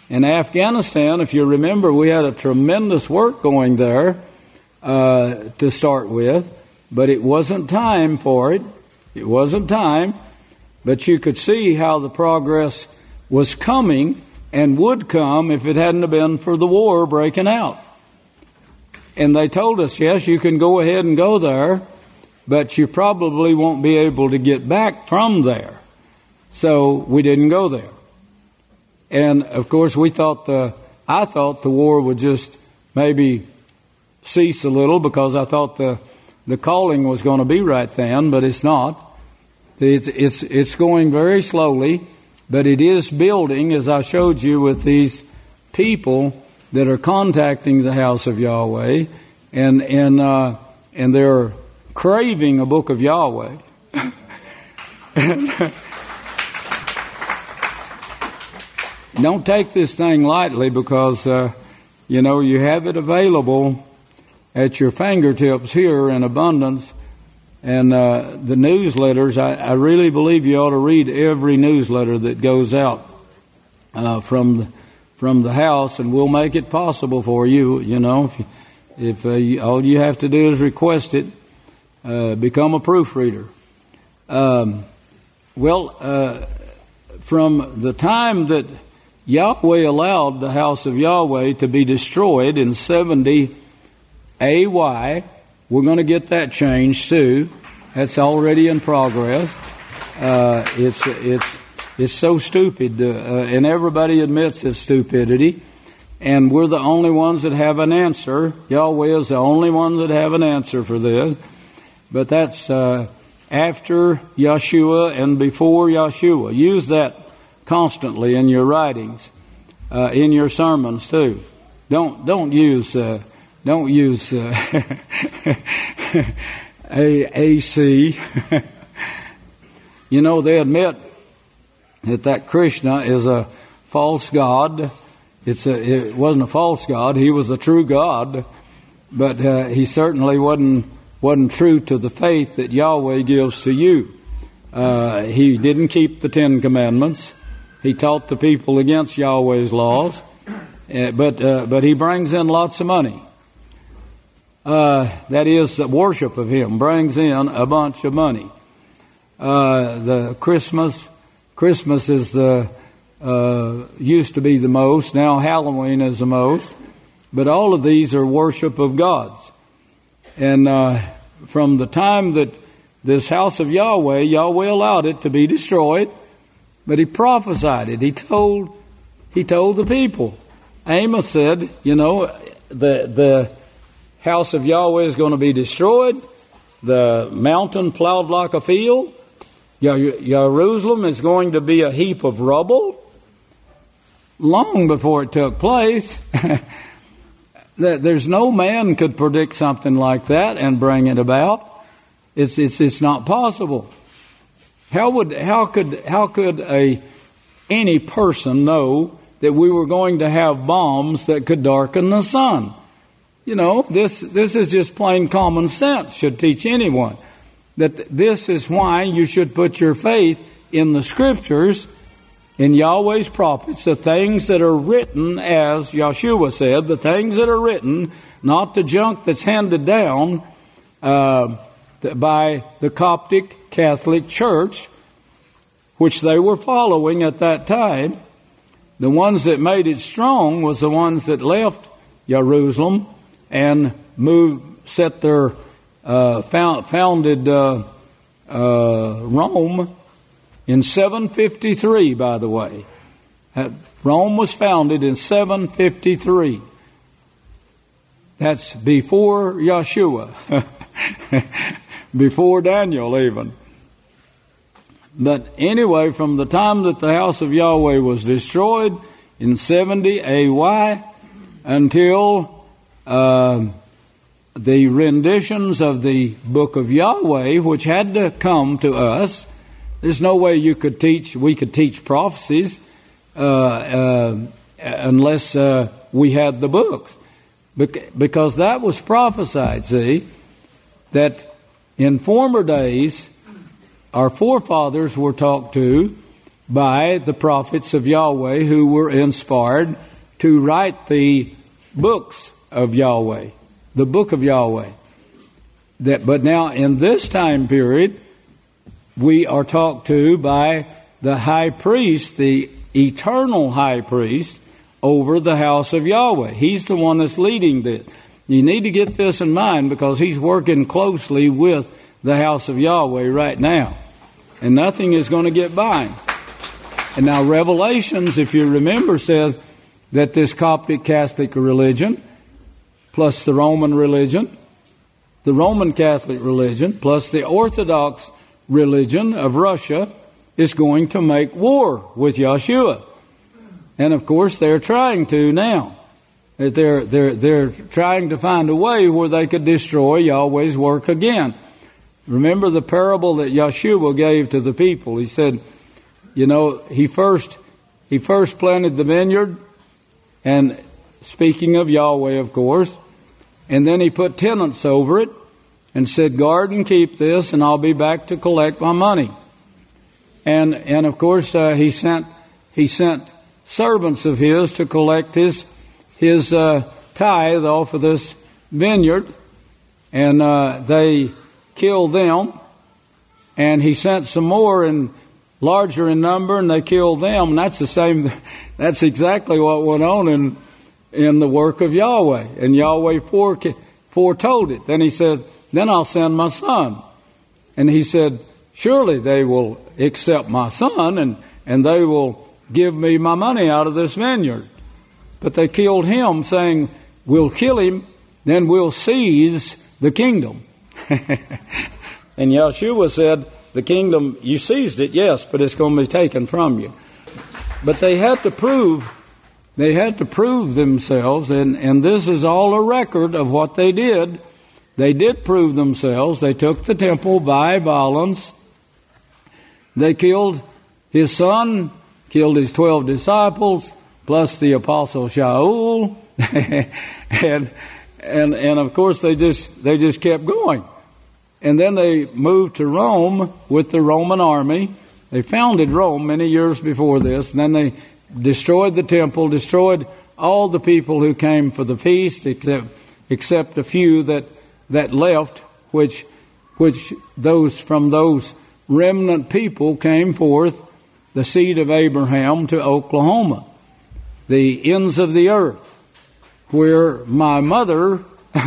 In Afghanistan, if you remember, we had a tremendous work going there uh, to start with, but it wasn't time for it. It wasn't time, but you could see how the progress was coming and would come if it hadn't have been for the war breaking out. And they told us, yes, you can go ahead and go there, but you probably won't be able to get back from there. So we didn't go there. And of course, we thought the, I thought the war would just maybe cease a little because I thought the, the calling was going to be right then, but it's not. It's, it's, it's going very slowly, but it is building, as I showed you with these people that are contacting the house of Yahweh, and, and, uh, and they're craving a book of Yahweh. Don't take this thing lightly because, uh, you know, you have it available at your fingertips here in abundance. And uh, the newsletters, I, I really believe you ought to read every newsletter that goes out uh, from the, from the house, and we'll make it possible for you. You know, if, if uh, you, all you have to do is request it, uh, become a proofreader. Um, well, uh, from the time that Yahweh allowed the house of Yahweh to be destroyed in seventy A Y, we're going to get that changed too. That's already in progress. Uh, it's it's it's so stupid, uh, and everybody admits it's stupidity. And we're the only ones that have an answer. Yahweh is the only one that have an answer for this. But that's uh, after Yeshua and before Yeshua. Use that constantly in your writings, uh, in your sermons too. Don't don't use uh, don't use uh, A A C. You know, they admit that that Krishna is a false god. It's a it wasn't a false god. He was a true God, but uh, he certainly wasn't wasn't true to the faith that Yahweh gives to you. Uh, he didn't keep the Ten Commandments. He taught the people against Yahweh's laws, uh, but uh, but he brings in lots of money. Uh, that is, the worship of him brings in a bunch of money. Uh, the Christmas, Christmas is the uh, used to be the most. Now Halloween is the most, but all of these are worship of gods. And uh, from the time that this house of Yahweh, Yahweh allowed it to be destroyed. But he prophesied it. He told, he told the people. Amos said, you know, the the house of Yahweh is going to be destroyed. The mountain plowed like a field. Jerusalem is going to be a heap of rubble. Long before it took place. There's no man could predict something like that and bring it about. It's it's it's not possible. How would how could how could a any person know that we were going to have bombs that could darken the sun? You know, this this is just plain common sense. Should teach anyone that this is why you should put your faith in the Scriptures, in Yahweh's prophets, the things that are written, as Yeshua said, the things that are written, not the junk that's handed down uh, by the Coptic Catholic Church, which they were following at that time. The ones that made it strong was the ones that left Jerusalem and moved, set their uh, found, founded uh, uh, Rome in seven fifty-three. By the way, uh, Rome was founded in seven fifty-three. That's before Yeshua, before Daniel even. But anyway, from the time that the house of Yahweh was destroyed in seventy A Y until uh, the renditions of the book of Yahweh, which had to come to us. There's no way you could teach, we could teach prophecies uh, uh, unless uh, we had the books. Because that was prophesied, see, that in former days, our forefathers were talked to by the prophets of Yahweh who were inspired to write the books of Yahweh, the book of Yahweh. That, but now in this time period, we are talked to by the high priest, the eternal high priest, over the house of Yahweh. He's the one that's leading this. You need to get this in mind because he's working closely with the house of Yahweh right now. And nothing is going to get by him. And now Revelations, if you remember, says that this Coptic Catholic religion, plus the Roman religion, the Roman Catholic religion, plus the Orthodox religion of Russia, is going to make war with Yeshua. And of course they're trying to now. They're, they're, they're trying to find a way where they could destroy Yahweh's work again. Remember the parable that Yeshua gave to the people. He said, you know, he first he first planted the vineyard, and speaking of Yahweh, of course, and then he put tenants over it and said, guard and keep this, and I'll be back to collect my money. And and of course uh, he sent he sent servants of his to collect his his uh, tithe off of this vineyard, and uh, they killed them, and he sent some more and larger in number, and they killed them. And that's the same. That's exactly what went on in in the work of Yahweh. And Yahweh foretold it. Then he said, "Then I'll send my son." And he said, "Surely they will accept my son, and and they will give me my money out of this vineyard." But they killed him, saying, "We'll kill him, then we'll seize the kingdom." And Yeshua said, the kingdom, you seized it, yes, but it's going to be taken from you. But they had to prove, they had to prove themselves, and, and this is all a record of what they did. They did prove themselves. They took the temple by violence. They killed his son, killed his twelve disciples, plus the apostle Shaul, and and and of course they just they just kept going. And then they moved to Rome with the Roman army. They founded Rome many years before this, and then they destroyed the temple, destroyed all the people who came for the feast, except except a few that that left, which which those from those remnant people came forth, the seed of Abraham, to Oklahoma, the ends of the earth, where my mother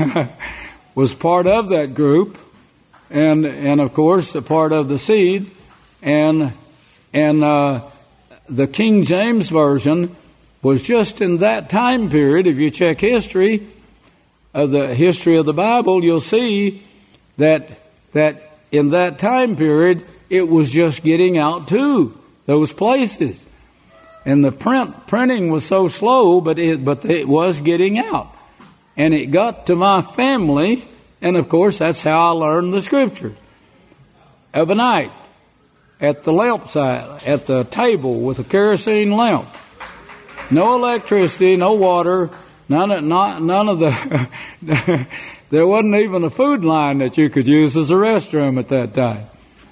was part of that group, and and of course a part of the seed, and and uh, the King James Version was just in that time period. If you check history of the history of the Bible, you'll see that that in that time period it was just getting out to those places. And the print printing was so slow, but it but it was getting out. And it got to my family, and of course that's how I learned the scriptures. Of a night, at the lamp side, at the table with a kerosene lamp. No electricity, no water, none of not none of the there wasn't even a food line that you could use as a restroom at that time.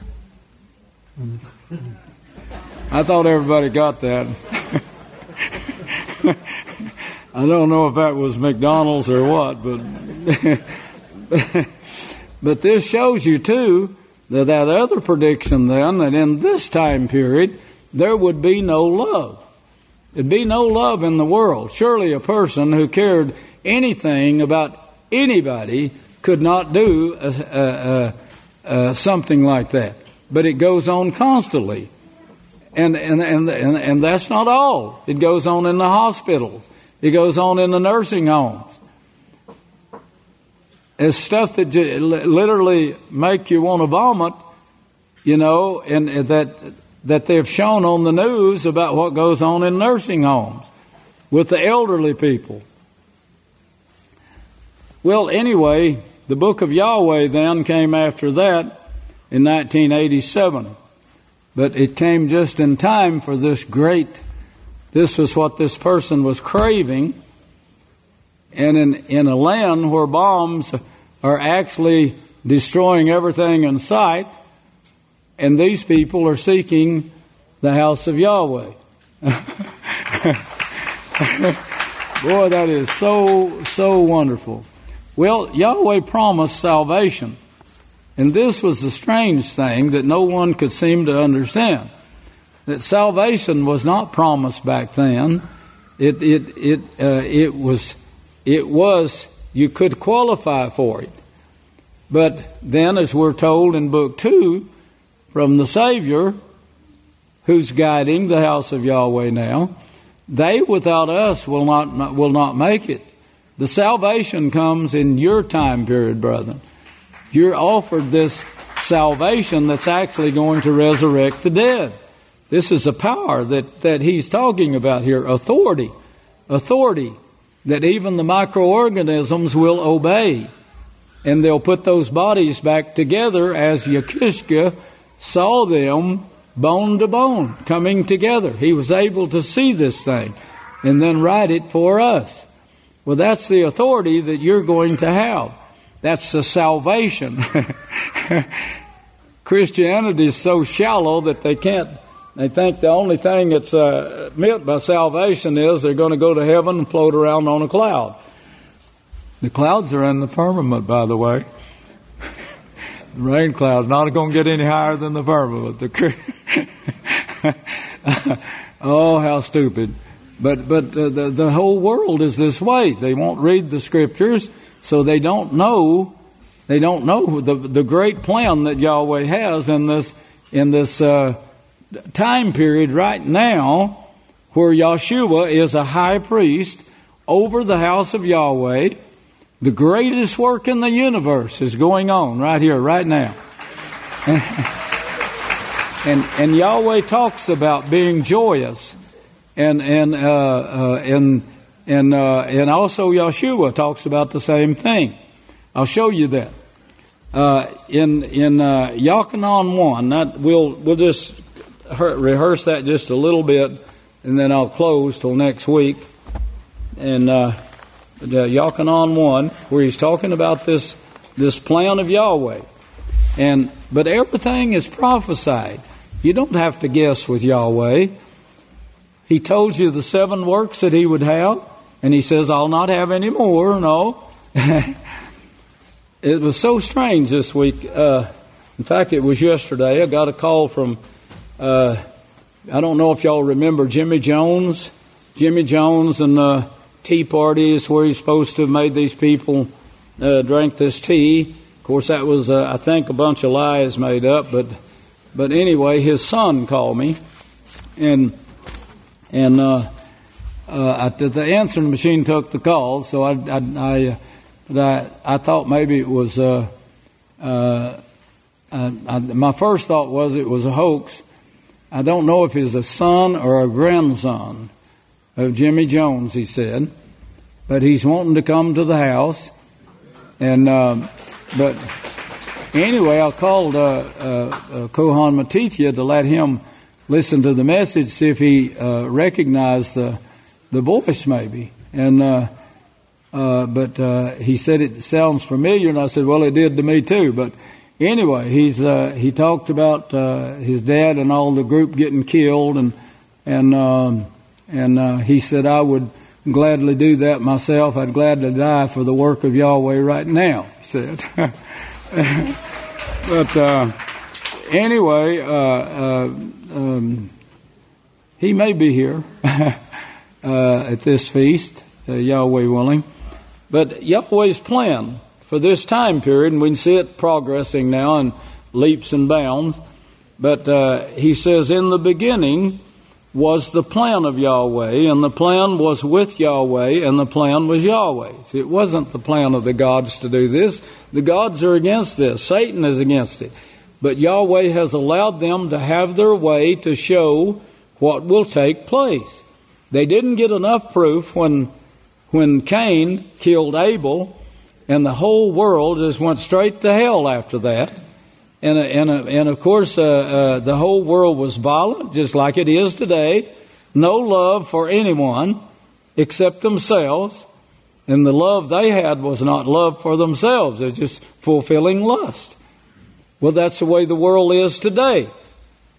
I thought everybody got that. I don't know if that was McDonald's or what, but but this shows you too that that other prediction then, that in this time period there would be no love. There'd be no love in the world. Surely a person who cared anything about anybody could not do a, a, a, a, something like that. But it goes on constantly. And, and and and and that's not all. It goes on in the hospitals. It goes on in the nursing homes. It's stuff that literally make you want to vomit, you know, and that that they've shown on the news about what goes on in nursing homes with the elderly people. Well, anyway, the book of Yahweh then came after that in nineteen eighty-seven. But it came just in time for this great, this was what this person was craving. And in, in a land where bombs are actually destroying everything in sight, and these people are seeking the house of Yahweh. Boy, that is so, so wonderful. Well, Yahweh promised salvation. And this was the strange thing that no one could seem to understand. That salvation was not promised back then. It it it uh, it was it was you could qualify for it. But then, as we're told in Book Two, from the Savior, who's guiding the house of Yahweh now, they without us will not will not make it. The salvation comes in your time period, brethren. You're offered this salvation that's actually going to resurrect the dead. This is a power that, that he's talking about here. Authority. Authority that even the microorganisms will obey. And they'll put those bodies back together as Yechishkah saw them bone to bone coming together. He was able to see this thing and then write it for us. Well, that's the authority that you're going to have. That's the salvation. Christianity is so shallow that they can't, they think the only thing that's uh, meant by salvation is they're going to go to heaven and float around on a cloud. The clouds are in the firmament, by the way. The rain cloud's not going to get any higher than the firmament. The oh, how stupid. But but uh, the, the whole world is this way. They won't read the scriptures, so they don't know. They don't know the the great plan that Yahweh has in this in this uh, time period right now, where Yeshua is a high priest over the house of Yahweh. The greatest work in the universe is going on right here, right now. And, and, and Yahweh talks about being joyous. And and uh, uh, and and uh, and also Yeshua talks about the same thing. I'll show you that uh, in in uh, Yochanan one. That we'll we'll just rehearse that just a little bit, and then I'll close till next week. And uh, the Yochanan one, where he's talking about this this plan of Yahweh, and but everything is prophesied. You don't have to guess with Yahweh. He told you the seven works that he would have, and he says, I'll not have any more, no. It was so strange this week. Uh, in fact, it was yesterday. I got a call from, uh, I don't know if y'all remember Jimmy Jones. Jimmy Jones and the tea party is where he's supposed to have made these people uh, drink this tea. Of course, that was, uh, I think, a bunch of lies made up. But, but anyway, his son called me, and... And uh, uh, I, the answering machine took the call, so I I I, I, I thought maybe it was. Uh, uh, I, I, my first thought was it was a hoax. I don't know if he's a son or a grandson of Jimmy Jones. He said, but he's wanting to come to the house. And uh, but anyway, I called uh, uh, Kohan Matithya to let him listen to the message, see if he uh, recognized the the voice, maybe. And uh, uh, but uh, he said it sounds familiar, and I said, well, it did to me too. But anyway, he's uh, he talked about uh, his dad and all the group getting killed, and and um, and uh, he said, I would gladly do that myself. I'd gladly die for the work of Yahweh right now, he said. But uh, anyway. Uh, uh, Um, he may be here uh, at this feast, uh, Yahweh willing. But Yahweh's plan for this time period, and we can see it progressing now in leaps and bounds. But uh, he says, in the beginning was the plan of Yahweh, and the plan was with Yahweh, and the plan was Yahweh's. It wasn't the plan of the gods to do this. The gods are against this. Satan is against it. But Yahweh has allowed them to have their way to show what will take place. They didn't get enough proof when when Cain killed Abel, and the whole world just went straight to hell after that. And and and of course, uh, uh, the whole world was violent, just like it is today. No love for anyone except themselves, and the love they had was not love for themselves; it's just fulfilling lust. Well, that's the way the world is today.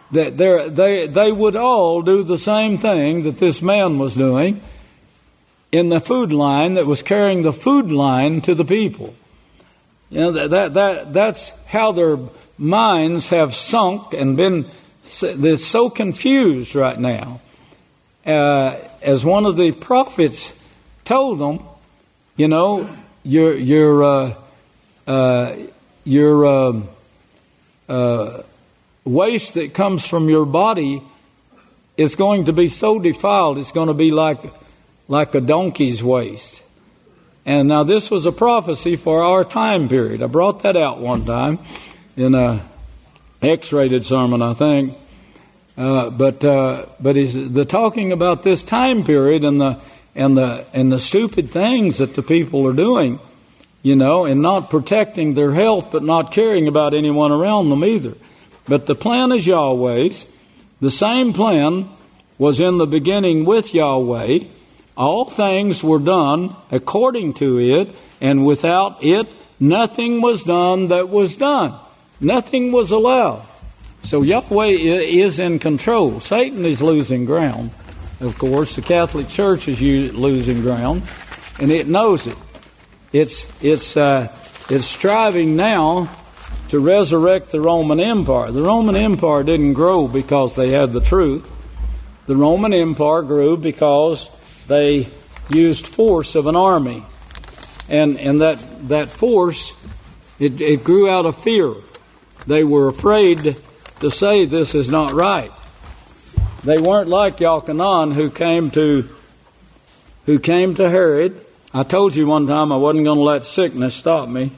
that they they would all do the same thing that this man was doing in the food line that was carrying the food line to the people. You know, that that, that that's how their minds have sunk and been they're so confused right now. Uh, as one of the prophets told them, you know, your your uh, uh, your uh, uh, waste that comes from your body is going to be so defiled, it's going to be like like a donkey's waste. And now this was a prophecy for our time period. I brought that out one time in a X-rated sermon, I think. Uh, but uh, but he's the talking about this time period and the and the and the stupid things that the people are doing, you know, and not protecting their health, but not caring about anyone around them either. But the plan is Yahweh's. The same plan was in the beginning with Yahweh. All things were done according to it, and without it, nothing was done that was done. Nothing was allowed. So Yahweh is in control. Satan is losing ground. Of course, the Catholic Church is losing ground, and it knows it. It's it's uh, it's striving now to resurrect the Roman Empire. The Roman Empire didn't grow because they had the truth. The Roman Empire grew because they used force of an army, and and that that force it, it grew out of fear. They were afraid to say this is not right. They weren't like Yochanan, who came to who came to Herod. I told you one time I wasn't going to let sickness stop me.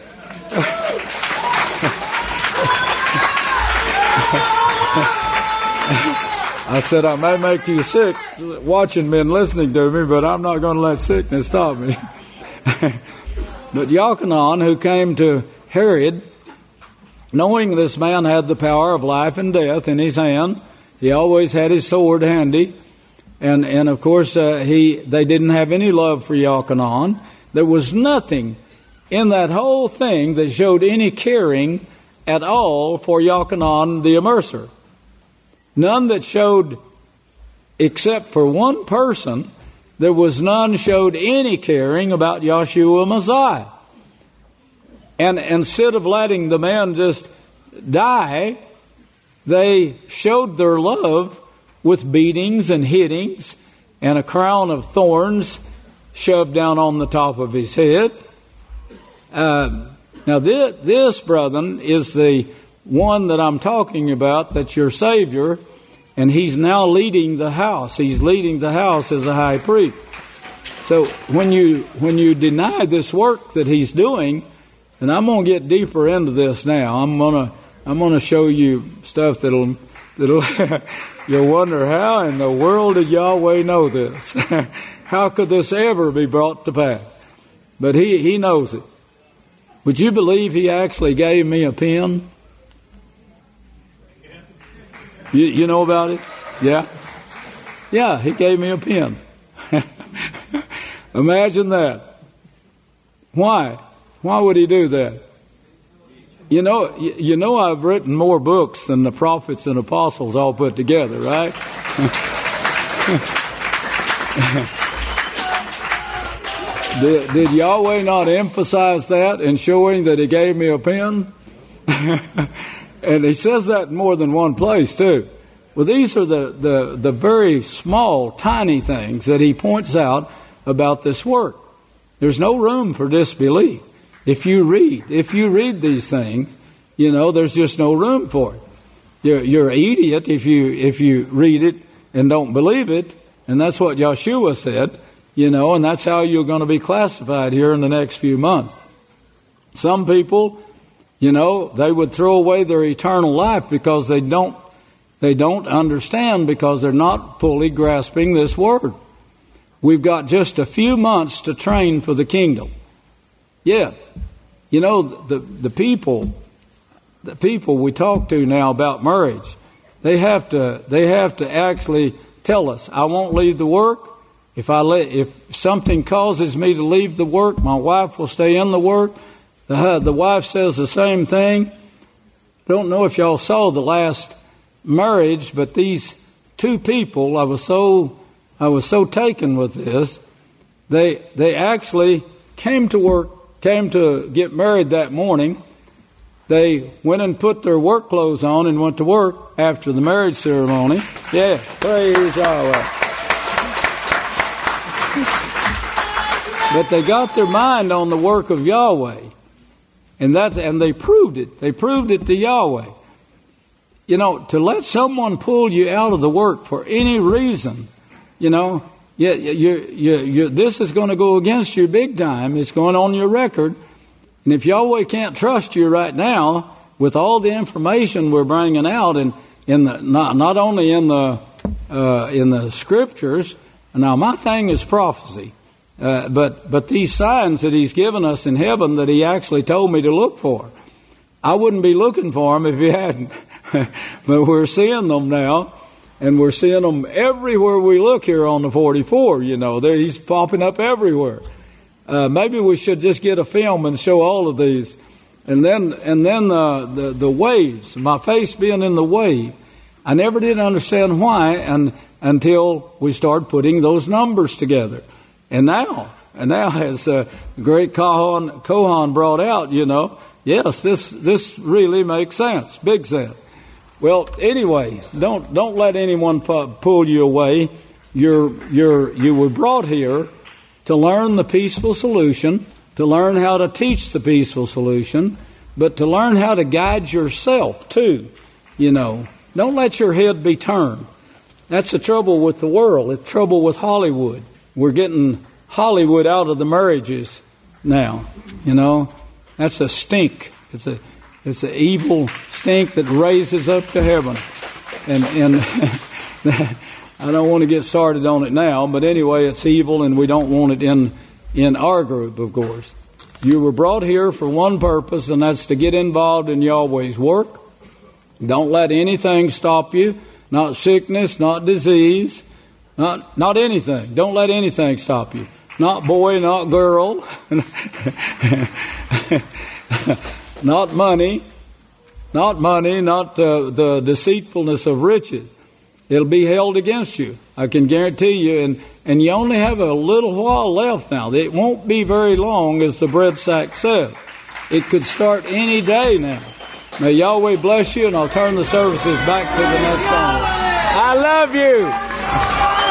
I said I may make you sick watching me and listening to me, but I'm not going to let sickness stop me. But Yochanan, who came to Herod, knowing this man had the power of life and death in his hand, he always had his sword handy, and and of course uh, he they didn't have any love for Yochanan. There was nothing in that whole thing that showed any caring at all for Yochanan the immerser. None that showed, except for one person, there was none showed any caring about Yeshua Messiah. And instead of letting the man just die, they showed their love with beatings and hittings and a crown of thorns shoved down on the top of his head. Uh, now this, this, brethren, is the one that I'm talking about, that's your Savior, and he's now leading the house. He's leading the house as a high priest. So when you when you deny this work that he's doing, and I'm going to get deeper into this now. I'm going to I'm going to show you stuff that'll that'll you'll wonder, how in the world did Yahweh know this? How could this ever be brought to pass? But he he knows it. Would you believe he actually gave me a pen? You, you know about it? Yeah? Yeah, he gave me a pen. Imagine that. Why? Why would he do that? You know, you, you know I've written more books than the prophets and apostles all put together, right? did, did Yahweh not emphasize that in showing that he gave me a pen? And he says that in more than one place, too. Well, these are the, the, the very small, tiny things that he points out about this work. There's no room for disbelief. If you read, if you read these things, you know, there's just no room for it. You're, you're an idiot if you, if you read it and don't believe it. And that's what Yeshua said, you know, and that's how you're going to be classified here in the next few months. Some people, you know, they would throw away their eternal life because they don't, they don't understand, because they're not fully grasping this word. We've got just a few months to train for the kingdom. Yes. You know, the, the people, the people we talk to now about marriage, they have to, they have to actually tell us, I won't leave the work. If I let, if something causes me to leave the work, my wife will stay in the work. The, the wife says the same thing. Don't know if y'all saw the last marriage, but these two people, I was so I was so taken with this, they they actually came to work, came to get married that morning. They went and put their work clothes on and went to work after the marriage ceremony. Yeah, praise Yahweh. But they got their mind on the work of Yahweh. And that, and they proved it. They proved it to Yahweh. You know, to let someone pull you out of the work for any reason, you know, you, you, you, you, this is going to go against you big time. It's going on your record. And if Yahweh can't trust you right now, with all the information we're bringing out, and in the not not only in the uh, in the scriptures. Now, my thing is prophecy. Uh, but but these signs that He's given us in heaven that He actually told me to look for, I wouldn't be looking for them if He hadn't. But we're seeing them now, and we're seeing them everywhere we look here on the forty-four. You know, there He's popping up everywhere. Uh, maybe we should just get a film and show all of these, and then and then uh, the the waves. My face being in the wave, I never did understand why, and until we started putting those numbers together. And now, and now as uh, the great Kohan, Kohan brought out, you know, yes, this this really makes sense, big sense. Well, anyway, don't don't let anyone pu- pull you away. You're you're you were brought here to learn the peaceful solution, to learn how to teach the peaceful solution, but to learn how to guide yourself too. You know, don't let your head be turned. That's the trouble with the world. It's trouble with Hollywood. We're getting Hollywood out of the marriages now. You know, that's a stink. It's a it's an evil stink that raises up to heaven. And and I don't want to get started on it now, but anyway, it's evil, and we don't want it in in our group, of course. You were brought here for one purpose, and that's to get involved in Yahweh's work. Don't let anything stop you. Not sickness, not disease. Not not anything. Don't let anything stop you. Not boy, not girl. Not money. Not money, not uh, the deceitfulness of riches. It'll be held against you. I can guarantee you. And, and you only have a little while left now. It won't be very long, as the bread sack says. It could start any day now. May Yahweh bless you, and I'll turn the services back to the next song. I love you.